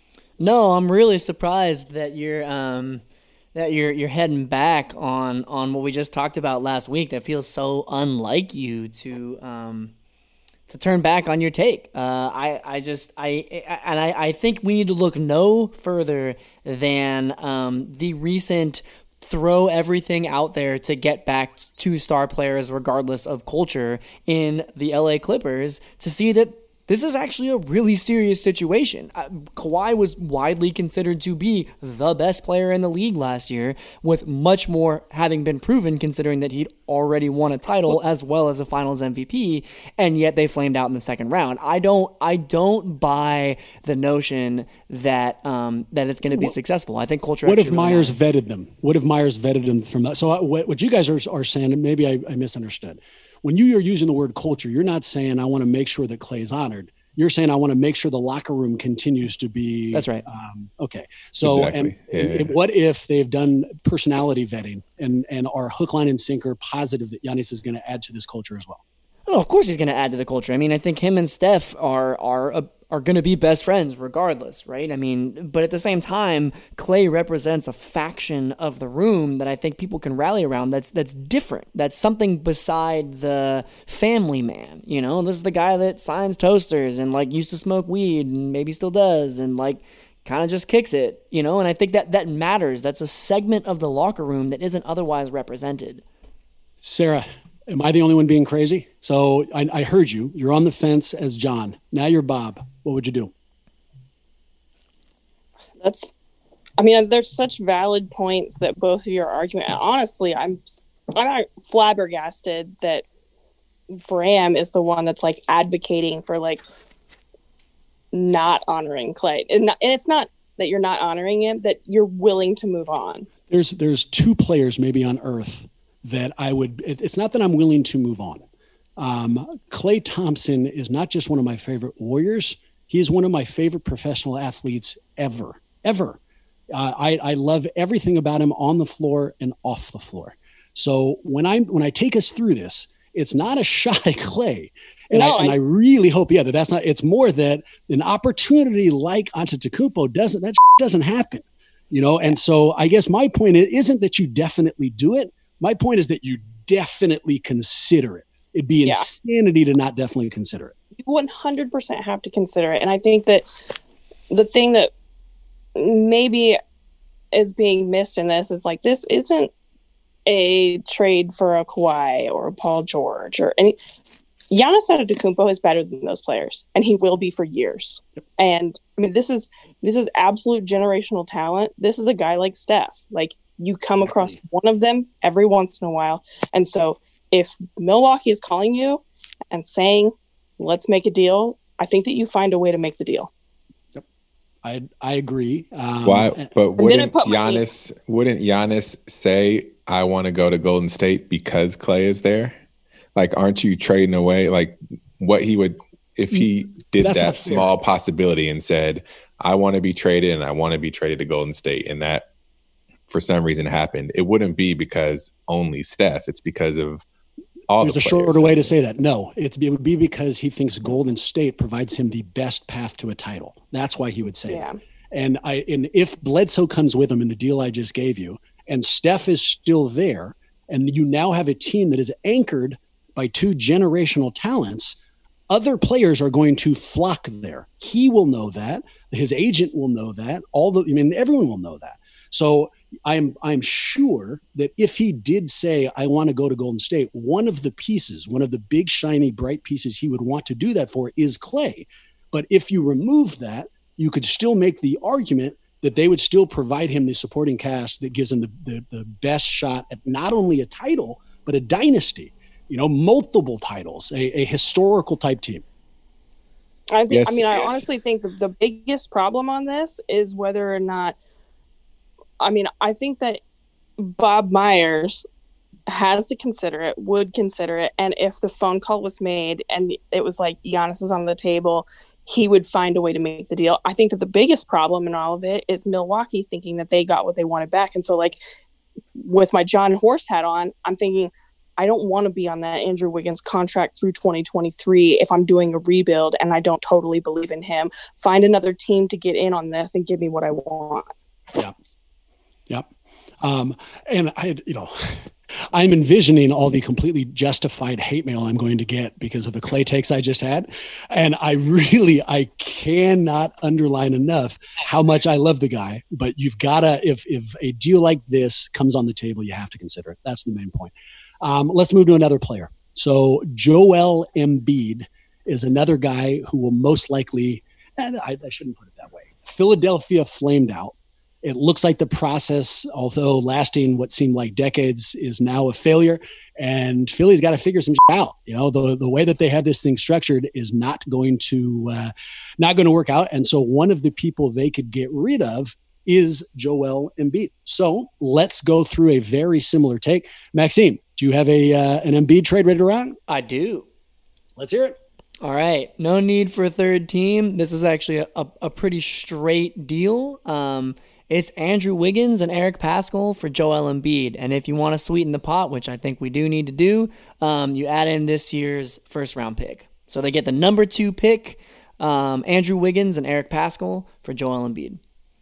No, I'm really surprised that you're. Um... that you're you're heading back on on what we just talked about last week. That feels so unlike you to um to turn back on your take. Uh, I I just I and I, I think we need to look no further than um the recent throw everything out there to get back two star players regardless of culture in the L A Clippers to see that this is actually a really serious situation. Uh, Kawhi was widely considered to be the best player in the league last year, with much more having been proven considering that he'd already won a title as well as a Finals M V P, and yet they flamed out in the second round. I don't, I don't buy the notion that um, that it's going to be successful. I think culture. What if really Myers matters. vetted them? What if Myers vetted them from that? So uh, what, what you guys are, are saying, and maybe I, I misunderstood. When you are using the word culture, you're not saying I want to make sure that Clay is honored. You're saying I want to make sure the locker room continues to be. That's right. Um, okay. So, exactly. and, yeah. and what if they've done personality vetting and, and are hook, line, and sinker positive that Giannis is going to add to this culture as well? Oh, of course he's going to add to the culture. I mean, I think him and Steph are are a, are going to be best friends regardless, right? I mean, but at the same time, Klay represents a faction of the room that I think people can rally around that's that's different. That's something beside the family man, you know? This is the guy that signs toasters and, like, used to smoke weed and maybe still does and, like, kind of just kicks it, you know? And I think that that matters. That's a segment of the locker room that isn't otherwise represented. Sarah, am I the only one being crazy? So I, I heard you. You're on the fence as John. Now you're Bob. What would you do? That's, I mean, there's such valid points that both of you are arguing. Honestly, I'm, I'm flabbergasted that Bram is the one that's like advocating for like not honoring Klay, and, not, and it's not that you're not honoring him, that you're willing to move on. There's there's two players maybe on earth that I would. It, it's not that I'm willing to move on. Um, Klay Thompson is not just one of my favorite Warriors. He is one of my favorite professional athletes ever, ever. Uh, I, I love everything about him on the floor and off the floor. So when I when I take us through this, it's not a shot at Klay. And, no, I, and I, I really hope, yeah, that that's not, it's more that an opportunity like Antetokounmpo doesn't, that doesn't happen, you know? And so I guess my point isn't that you definitely do it. My point is that you definitely consider it. It'd be yeah. insanity to not definitely consider it. You one hundred percent have to consider it. And I think that the thing that maybe is being missed in this is like, this isn't a trade for a Kawhi or a Paul George or any. Giannis Antetokounmpo is better than those players, and he will be for years. Yep. And I mean, this is this is absolute generational talent. This is a guy like Steph. Like, you come exactly. across one of them every once in a while. And so if Milwaukee is calling you and saying, let's make a deal, I think that you find a way to make the deal. Yep. I I agree. Um, Why? But wouldn't Giannis wouldn't Giannis say, I want to go to Golden State because Klay is there? Like, aren't you trading away like what he would if he did That's that small possibility and said, I want to be traded and I want to be traded to Golden State, and that for some reason happened? It wouldn't be because only Steph. It's because of all There's the a shorter way to say that. No, it's, it would be because he thinks Golden State provides him the best path to a title. That's why he would say yeah. that. And I and if Bledsoe comes with him in the deal I just gave you, and Steph is still there, and you now have a team that is anchored by two generational talents, other players are going to flock there. He will know that. His agent will know that. All the, I mean, everyone will know that. So I'm, I'm sure that if he did say, I want to go to Golden State, one of the pieces, one of the big, shiny, bright pieces he would want to do that for is Klay. But if you remove that, you could still make the argument that they would still provide him the supporting cast that gives him the, the, the best shot at not only a title, but a dynasty. You know, multiple titles, a, a historical type team. I think. Yes, I mean, yes. I honestly think the, the biggest problem on this is whether or not. I mean, I think that Bob Myers has to consider it, would consider it, and if the phone call was made and it was like Giannis is on the table, he would find a way to make the deal. I think that the biggest problem in all of it is Milwaukee thinking that they got what they wanted back, and so like with my John Horst hat on, I'm thinking, I don't want to be on that Andrew Wiggins contract through twenty twenty-three if I'm doing a rebuild and I don't totally believe in him. Find another team to get in on this and give me what I want. Yeah. Yep. Um, and I, you know, I'm envisioning all the completely justified hate mail I'm going to get because of the Klay takes I just had. And I really, I cannot underline enough how much I love the guy, but you've got to, if, if a deal like this comes on the table, you have to consider it. That's the main point. Um, let's move to another player. So Joel Embiid is another guy who will most likely, and I, I shouldn't put it that way. Philadelphia flamed out. It looks like the process, although lasting what seemed like decades, is now a failure. And Philly's got to figure some shit out. You know, the, the way that they have this thing structured is not going to uh, not going to work out. And so one of the people they could get rid of is Joel Embiid. So let's go through a very similar take. Maxime, do you have a uh, an Embiid trade ready to run? I do. Let's hear it. All right. No need for a third team. This is actually a, a, a pretty straight deal. Um, it's Andrew Wiggins and Eric Paschall for Joel Embiid. And if you want to sweeten the pot, which I think we do need to do, um, you add in this year's first round pick. So they get the number two pick Um, Andrew Wiggins and Eric Paschall for Joel Embiid.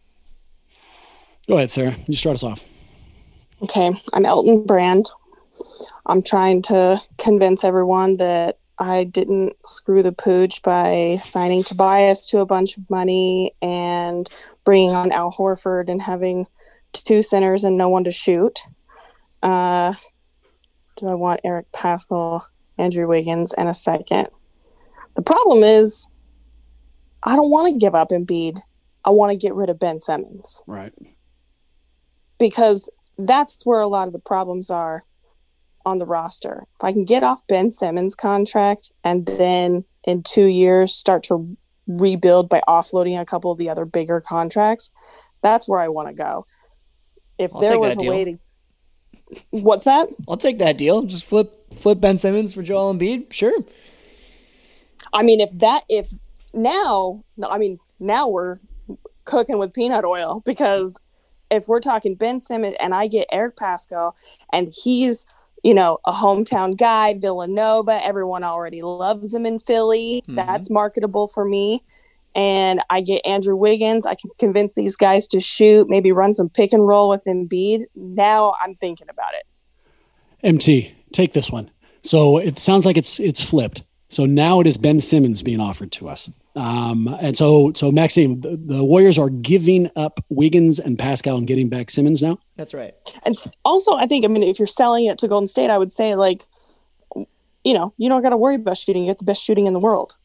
Go ahead, Sarah. You start us off. Okay, I'm Elton Brand. I'm trying to convince everyone that I didn't screw the pooch by signing Tobias to a bunch of money and bringing on Al Horford and having two centers and no one to shoot. Uh, do I want Eric Paschall, Andrew Wiggins, and a second? The problem is I don't want to give up Embiid. I want to get rid of Ben Simmons. Right. Because that's where a lot of the problems are on the roster. If I can get off Ben Simmons' contract and then in two years start to rebuild by offloading a couple of the other bigger contracts, that's where I want to go. If I'll there was a deal. way to... What's that? I'll take that deal. Just flip flip Ben Simmons for Joel Embiid. Sure. I mean, if that, if now, I mean, now we're cooking with peanut oil, because if we're talking Ben Simmons and I get Eric Paschall and he's, you know, a hometown guy, Villanova, everyone already loves him in Philly. Mm-hmm. That's marketable for me. And I get Andrew Wiggins. I can convince these guys to shoot, maybe run some pick and roll with Embiid. Now I'm thinking about it. M T, take this one. So it sounds like it's it's flipped. So now it is Ben Simmons being offered to us. Um, and so, so Maxime, the, the Warriors are giving up Wiggins and Paschall and getting back Simmons now? That's right. And also, I think, I mean, if you're selling it to Golden State, I would say, like, you know, you don't got to worry about shooting. You get the best shooting in the world.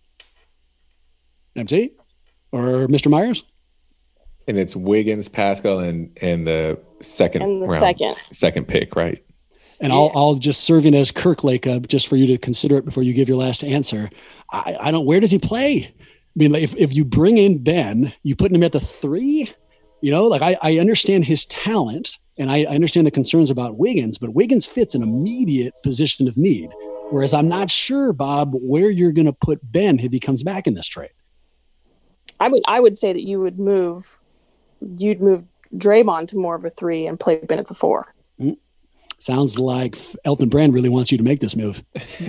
M T or Mister Myers? And it's Wiggins, Paschall, and and the second and the round, second second pick, right? And yeah. I'll I'll just serve in as Kirk Lake uh, just for you to consider it before you give your last answer. I, I don't. Where does he play? I mean, if if you bring in Ben, you putting him at the three. You know, like I, I understand his talent and I, I understand the concerns about Wiggins, but Wiggins fits an immediate position of need. Whereas I'm not sure, Bob, where you're going to put Ben if he comes back in this trade. I would I would say that you would move, you'd move Draymond to more of a three and play Ben at the four. Mm-hmm. Sounds like Elton Brand really wants you to make this move.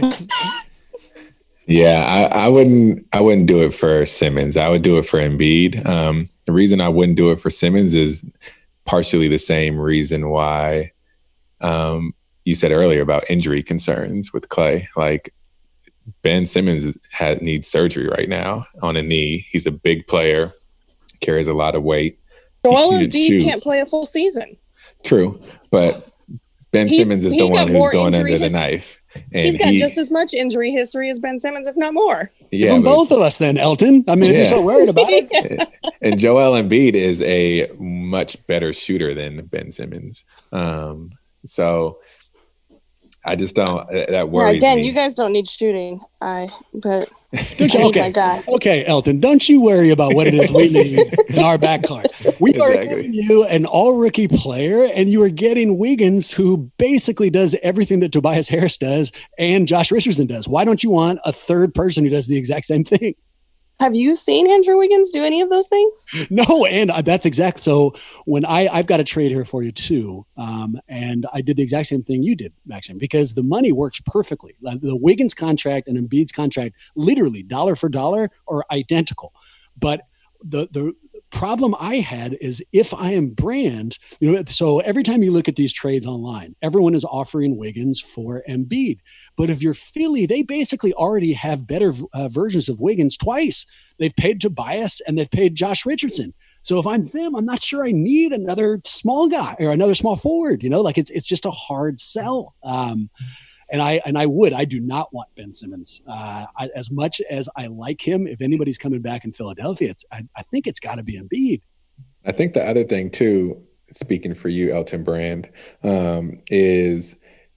Yeah, I, I wouldn't. I wouldn't do it for Simmons. I would do it for Embiid. Um, the reason I wouldn't do it for Simmons is partially the same reason why um, you said earlier about injury concerns with Klay. Like Ben Simmons has, needs surgery right now on a knee. He's a big player, carries a lot of weight. Joel Embiid can't play a full season. True, but Ben he's, Simmons is the one who's going under the history. knife. And he's got he, just as much injury history as Ben Simmons, if not more. Yeah, From but, both of us then, Elton. I mean, yeah. If you're so worried about it. And Joel Embiid is a much better shooter than Ben Simmons. Um, so I just don't, that worries yeah, again, me. you guys don't need shooting. I, but don't you, okay. guy. Okay, Elton, don't you worry about what it is we need in our backcourt. We exactly. are giving you an all-rookie player, and you are getting Wiggins, who basically does everything that Tobias Harris does and Josh Richardson does. Why don't you want a third person who does the exact same thing? Have you seen Andrew Wiggins do any of those things? No, and that's exact. So when I, I've got a trade here for you too, um, and I did the exact same thing you did, Maxime, because the money works perfectly. The Wiggins contract and Embiid's contract, literally dollar for dollar, are identical. But the the problem I had is if I am Brand, you know, so every time you look at these trades online, everyone is offering Wiggins for Embiid. But if you're Philly, they basically already have better uh, versions of Wiggins twice. They've paid Tobias and they've paid Josh Richardson. So if I'm them, I'm not sure I need another small guy or another small forward. You know, like it's it's just a hard sell. Um, and I and I would I do not want Ben Simmons uh, I, as much as I like him. If anybody's coming back in Philadelphia, it's I, I think it's got to be Embiid. I think the other thing too, speaking for you, Elton Brand, um, is.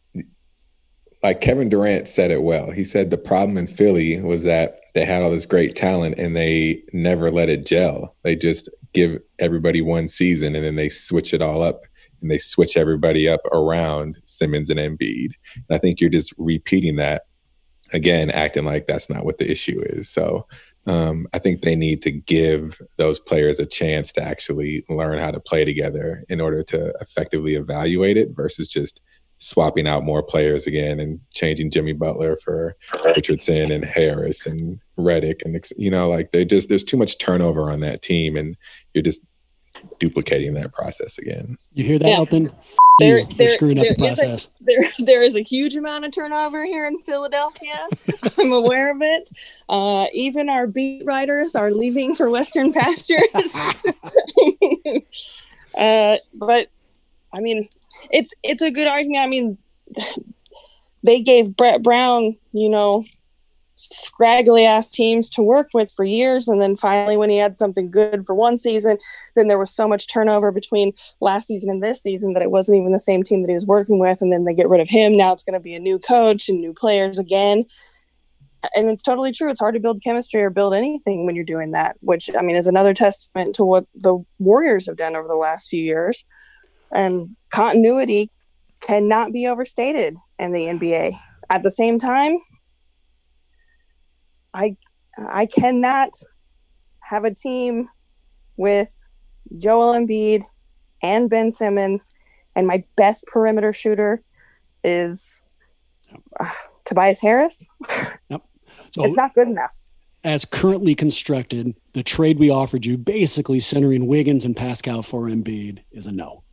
Like Kevin Durant said it well. He said the problem in Philly was that they had all this great talent and they never let it gel. They just give everybody one season and then they switch it all up and they switch everybody up around Simmons and Embiid. And I think you're just repeating that again, acting like that's not what the issue is. So um, I think they need to give those players a chance to actually learn how to play together in order to effectively evaluate it versus just swapping out more players again and changing Jimmy Butler for Richardson and Harris and Redick. And, you know, like they just, there's too much turnover on that team, and you're just duplicating that process again. You hear that, yeah. Elton? There, you there, screwing there, up the process. A, there, there is a huge amount of turnover here in Philadelphia. I'm aware of it. Uh, even our beat writers are leaving for Western pastures. uh, but I mean, it's it's a good argument. I mean, they gave Brett Brown, you know, scraggly ass teams to work with for years, and then finally when he had something good for one season, then there was so much turnover between last season and this season that it wasn't even the same team that he was working with, and then they get rid of him. Now it's going to be a new coach and new players again, and it's totally true. It's hard to build chemistry or build anything when you're doing that, which I mean is another testament to what the Warriors have done over the last few years. And continuity cannot be overstated in the N B A. At the same time, I I cannot have a team with Joel Embiid and Ben Simmons, and my best perimeter shooter is uh, Tobias Harris. Yep. So it's not good enough. As currently constructed, the trade we offered you, basically centering Wiggins and Pascal for Embiid, is a no.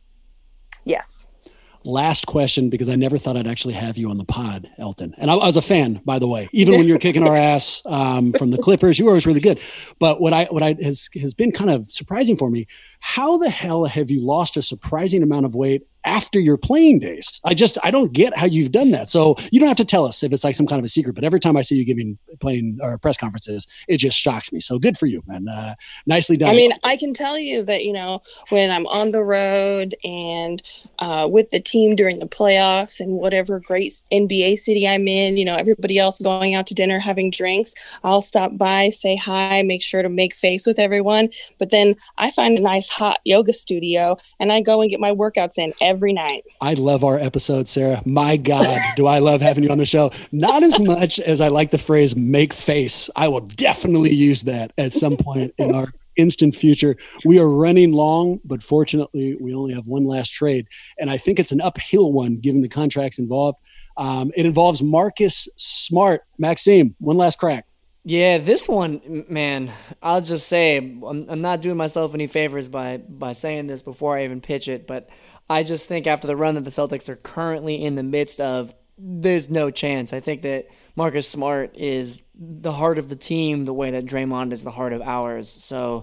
Yes. Last question, because I never thought I'd actually have you on the pod, Elton. And I, I was a fan, by the way, even when you were kicking our ass um, from the Clippers, you were always really good. But what I, what I has, has been kind of surprising for me, how the hell have you lost a surprising amount of weight after your playing days? I just, I don't get how you've done that. So you don't have to tell us if it's like some kind of a secret, but every time I see you giving playing or press conferences, it just shocks me. So good for you, man. Uh, nicely done. I mean, I can tell you that, you know, when I'm on the road and uh, with the team during the playoffs and whatever great N B A city I'm in, you know, everybody else is going out to dinner, having drinks. I'll stop by, say hi, make sure to make face with everyone. But then I find a nice hot yoga studio and I go and get my workouts in every night. I love our episodes, Sarah. My God, do I love having you on the show. Not as much as I like the phrase make face. I will definitely use that at some point in our instant future. We are running long, but fortunately we only have one last trade. And I think it's an uphill one given the contracts involved. Um, it involves Marcus Smart. Maxime, one last crack. Yeah, this one, man, I'll just say I'm, I'm not doing myself any favors by, by saying this before I even pitch it, but I just think after the run that the Celtics are currently in the midst of, there's no chance. I think that Marcus Smart is the heart of the team the way that Draymond is the heart of ours. So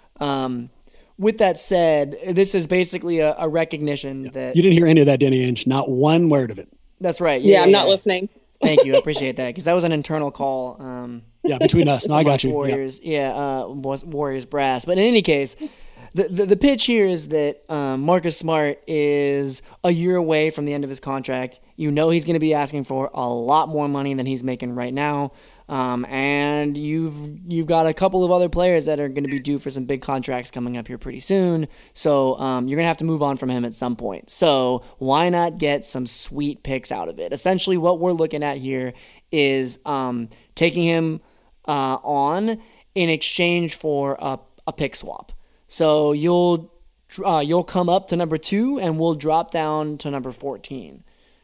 um, with that said, this is basically a, a recognition yeah. that... You didn't hear any of that, Danny Ainge. Not one word of it. That's right. Yeah, yeah I'm yeah. not listening. Thank you. I appreciate that because that was an internal call. Um, yeah, between us. No, I got you. Warriors, yeah, yeah uh, Warriors brass. But in any case, the, the the pitch here is that um, Marcus Smart is a year away from the end of his contract. You know he's going to be asking for a lot more money than he's making right now. Um, and you've you've got a couple of other players that are going to be due for some big contracts coming up here pretty soon. So um, you're going to have to move on from him at some point. So why not get some sweet picks out of it? Essentially what we're looking at here is um, taking him uh, on in exchange for a, a pick swap. So you'll uh, you'll come up to number two and we'll drop down to number fourteen.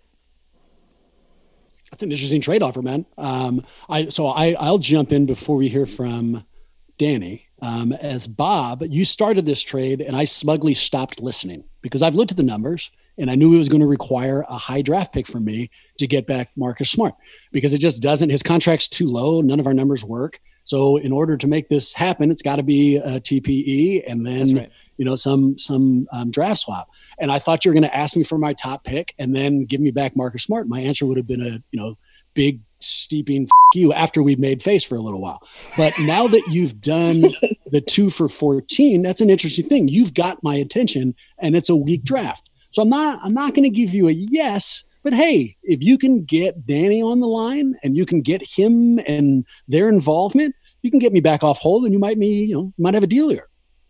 That's an interesting trade offer, man. Um, I so I I'll jump in before we hear from Danny. Um, as Bob, you started this trade, and I smugly stopped listening because I've looked at the numbers, and I knew it was going to require a high draft pick from me to get back Marcus Smart because it just doesn't. His contract's too low. None of our numbers work. So in order to make this happen, it's got to be a T P E and then right. you know some some um, draft swap. And I thought you were going to ask me for my top pick and then give me back Marcus Smart. My answer would have been a you know big steeping f- you after we made face for a little while. But now that you've done the two for fourteen, that's an interesting thing. You've got my attention, and it's a weak draft. So I'm not I'm not going to give you a yes. But hey, if you can get Danny on the line and you can get him and their involvement, you can get me back off hold, and you might be, you know, you might have a deal here.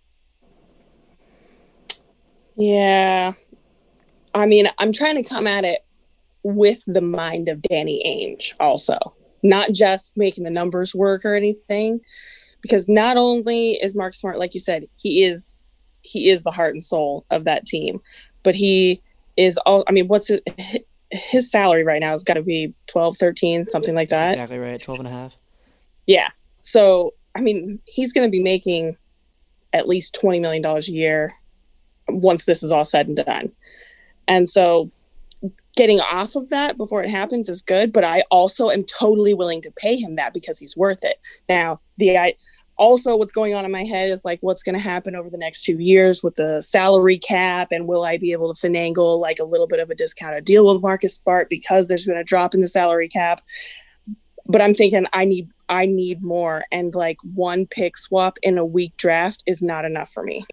Yeah. I mean, I'm trying to come at it with the mind of Danny Ainge also, not just making the numbers work or anything, because not only is Mark Smart, like you said, he is, he is the heart and soul of that team, but he is all, I mean, what's it? his salary right now has got to be twelve, thirteen, something like that. That's exactly right. twelve and a half. Yeah. So, I mean, he's going to be making at least twenty million dollars a year once this is all said and done. And so getting off of that before it happens is good, but I also am totally willing to pay him that because he's worth it. Now, the I also what's going on in my head is like, what's going to happen over the next two years with the salary cap, and will I be able to finagle like a little bit of a discounted deal with Marcus Smart because there's been a drop in the salary cap? But I'm thinking I need I need more, and like one pick swap in a weak draft is not enough for me.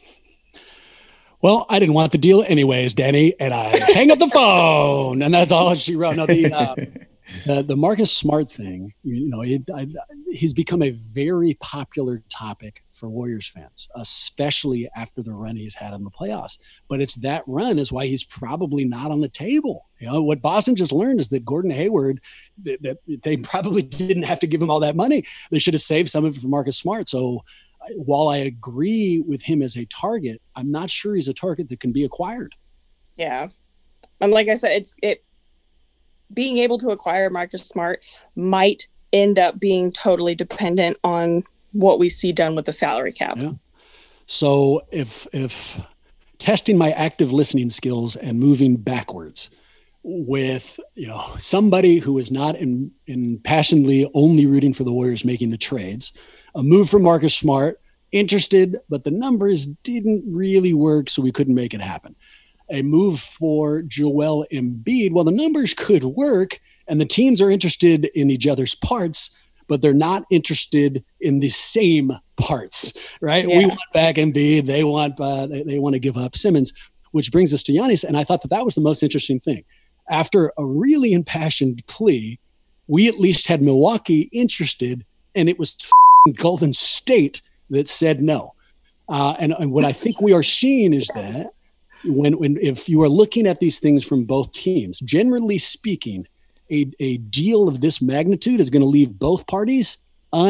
Well, I didn't want the deal anyways, Danny, and I hang up the phone, and that's all she wrote. No, the, uh, the the Marcus Smart thing, you know, it, I, he's become a very popular topic for Warriors fans, especially after the run he's had in the playoffs. But it's that run is why he's probably not on the table. You know, what Boston just learned is that Gordon Hayward, that, that they probably didn't have to give him all that money. They should have saved some of it for Marcus Smart. So while I agree with him as a target, I'm not sure he's a target that can be acquired. Yeah. And like I said, it's it being able to acquire Marcus Smart might end up being totally dependent on what we see done with the salary cap. Yeah. So if if testing my active listening skills and moving backwards with, you know, somebody who is not in, in passionately only rooting for the Warriors making the trades, a move for Marcus Smart, interested, but the numbers didn't really work, so we couldn't make it happen. A move for Joel Embiid, well, the numbers could work, and the teams are interested in each other's parts, but they're not interested in the same parts, right? Yeah. We want back Embiid, they want uh, they, they want to give up Simmons, which brings us to Giannis, and I thought that that was the most interesting thing. After a really impassioned plea, we at least had Milwaukee interested, and it was Golden State that said no. Uh, and, and what I think we are seeing is that when, when if you are looking at these things from both teams, generally speaking, a, a deal of this magnitude is going to leave both parties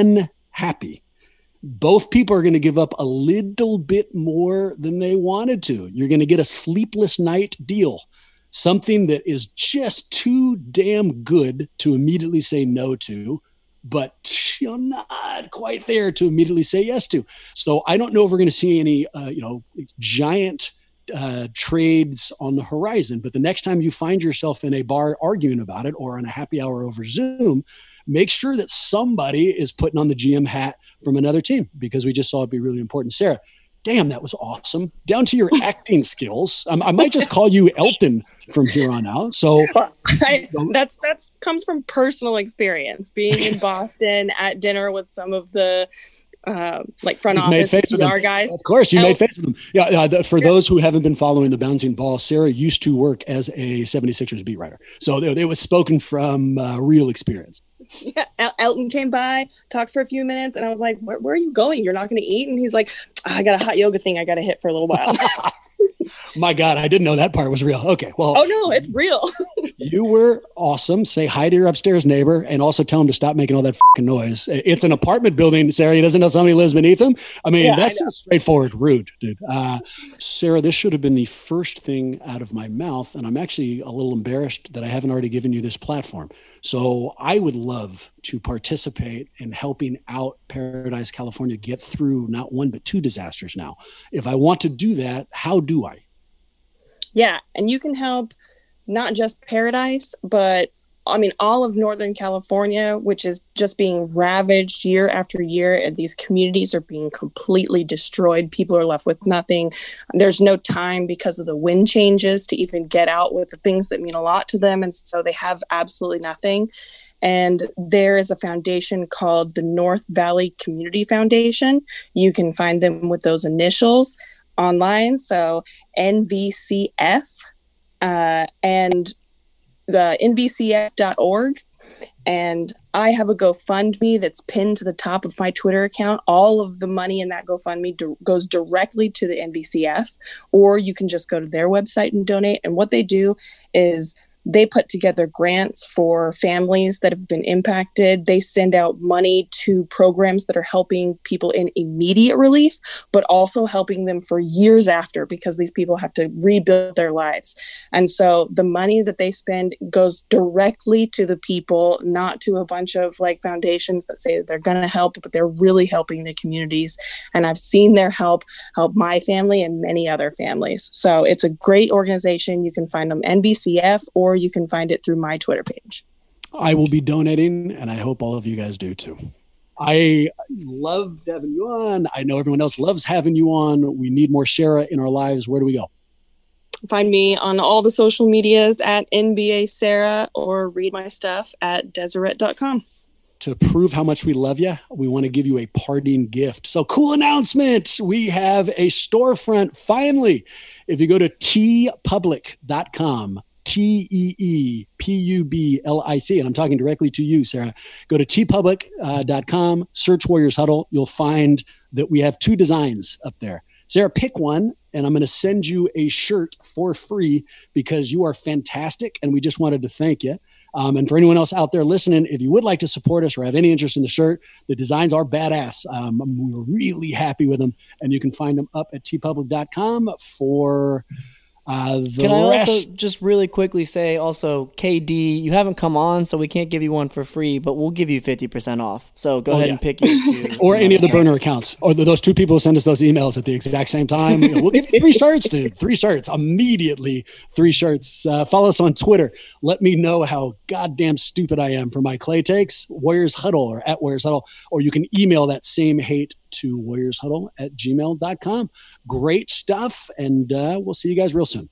unhappy. Both people are going to give up a little bit more than they wanted to. You're going to get a sleepless night deal, something that is just too damn good to immediately say no to, but you're not quite there to immediately say yes to. So I don't know if we're going to see any, uh, you know, giant uh, trades on the horizon. But the next time you find yourself in a bar arguing about it or on a happy hour over Zoom, make sure that somebody is putting on the G M hat from another team, because we just saw it be really important. Sarah, damn, that was awesome. Down to your acting skills. Um, I might just call you Elton from here on out. So I, that's that's comes from personal experience, being in Boston at dinner with some of the uh, like front office P R guys. Of course, you El- made face with them. Yeah. Uh, the, for yeah. those who haven't been following the bouncing ball, Sarah used to work as a seventy-sixers beat writer. So it was spoken from uh, real experience. Yeah, El- Elton came by, talked for a few minutes, and I was like, where, where are you going? You're not going to eat? And he's like, I got a hot yoga thing I got to hit for a little while. My God, I didn't know that part was real. Okay, well. Oh, no, it's real. You were awesome. Say hi to your upstairs neighbor, and also tell him to stop making all that fucking noise. It's an apartment building, Sarah. He doesn't know somebody lives beneath him. I mean, yeah, that's I just straightforward rude, dude. Uh, Sarah, this should have been the first thing out of my mouth, and I'm actually a little embarrassed that I haven't already given you this platform. So I would love to participate in helping out Paradise, California get through not one, but two disasters now. If I want to do that, how do I? Yeah, and you can help not just Paradise, but I mean, all of Northern California, which is just being ravaged year after year, and these communities are being completely destroyed. People are left with nothing. There's no time because of the wind changes to even get out with the things that mean a lot to them. And so they have absolutely nothing. And there is a foundation called the North Valley Community Foundation. You can find them with those initials online. So N V C F uh, and the N V C F dot org. And I have a GoFundMe that's pinned to the top of my Twitter account. All of the money in that GoFundMe d- goes directly to the N V C F, or you can just go to their website and donate. And what they do is They put together grants for families that have been impacted. They send out money to programs that are helping people in immediate relief, but also helping them for years after, because these people have to rebuild their lives. And so the money that they spend goes directly to the people, not to a bunch of like foundations that say that they're going to help, but they're really helping the communities. And I've seen their help help my family and many other families. So it's a great organization. You can find them N B C F, or you can find it through my Twitter page. I will be donating, and I hope all of you guys do too. I love having you on. I know everyone else loves having you on. We need more Sarah in our lives. Where do we go? Find me on all the social medias at N B A Sarah, or read my stuff at Deseret dot com. To prove how much we love you, we want to give you a parting gift. So cool announcement. We have a storefront finally. If you go to tee public dot com, T E E P U B L I C, and I'm talking directly to you, Sarah. Go to tee public dot com, search Warriors Huddle. You'll find that we have two designs up there. Sarah, pick one, and I'm going to send you a shirt for free because you are fantastic, and we just wanted to thank you. Um, and for anyone else out there listening, if you would like to support us or have any interest in the shirt, the designs are badass. Um, we're really happy with them, and you can find them up at tee public dot com for uh, the Can I rest. also just really quickly say also, K D, you haven't come on, so we can't give you one for free, but we'll give you fifty percent off. So go Oh, ahead yeah. and pick yours too. Or any of the burner accounts, or those two people who send us those emails at the exact same time. You know, we'll give you three shirts, dude. Three shirts immediately. Three shirts. Uh, follow us on Twitter. Let me know how goddamn stupid I am for my clay takes. Warriors Huddle, or at Warriors Huddle, or you can email that same hate to warriors huddle at gmail dot com. Great stuff, and uh, we'll see you guys real soon.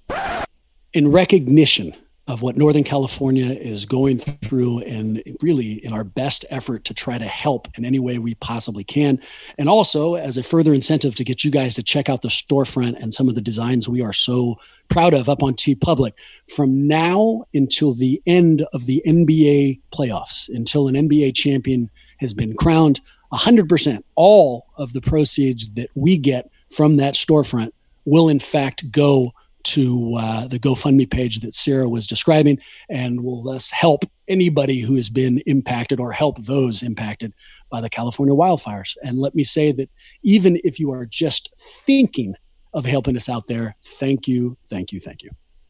In recognition of what Northern California is going through, and really in our best effort to try to help in any way we possibly can. And also as a further incentive to get you guys to check out the storefront and some of the designs we are so proud of up on TeePublic. From now until the end of the N B A playoffs, until an N B A champion has been crowned, one hundred percent all of the proceeds that we get from that storefront will in fact go to uh, the GoFundMe page that Sarah was describing, and will thus help anybody who has been impacted, or help those impacted by the California wildfires. And let me say that even if you are just thinking of helping us out there, thank you, thank you, thank you.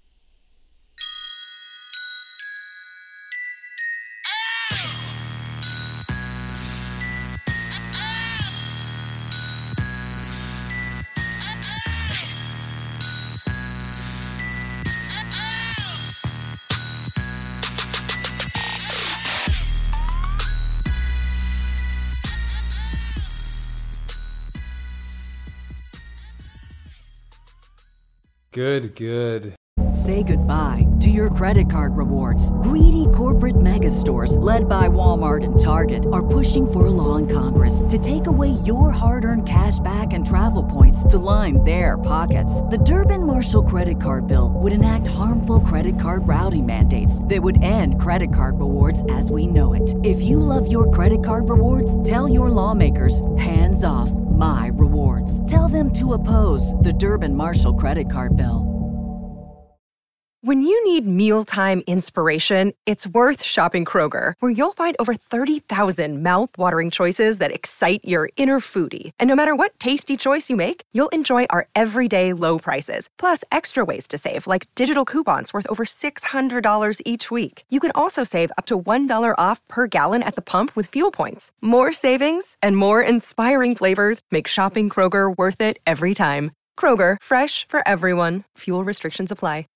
Good, good. Say goodbye to your credit card rewards. Greedy corporate mega stores, led by Walmart and Target, are pushing for a law in Congress to take away your hard-earned cash back and travel points to line their pockets. The Durbin-Marshall credit card bill would enact harmful credit card routing mandates that would end credit card rewards as we know it. If you love your credit card rewards, tell your lawmakers, hands off my rewards. Tell them to oppose the Durbin-Marshall credit card bill. When you need mealtime inspiration, it's worth shopping Kroger, where you'll find over thirty thousand mouth-watering choices that excite your inner foodie. And no matter what tasty choice you make, you'll enjoy our everyday low prices, plus extra ways to save, like digital coupons worth over six hundred dollars each week. You can also save up to one dollar off per gallon at the pump with fuel points. More savings and more inspiring flavors make shopping Kroger worth it every time. Kroger, fresh for everyone. Fuel restrictions apply.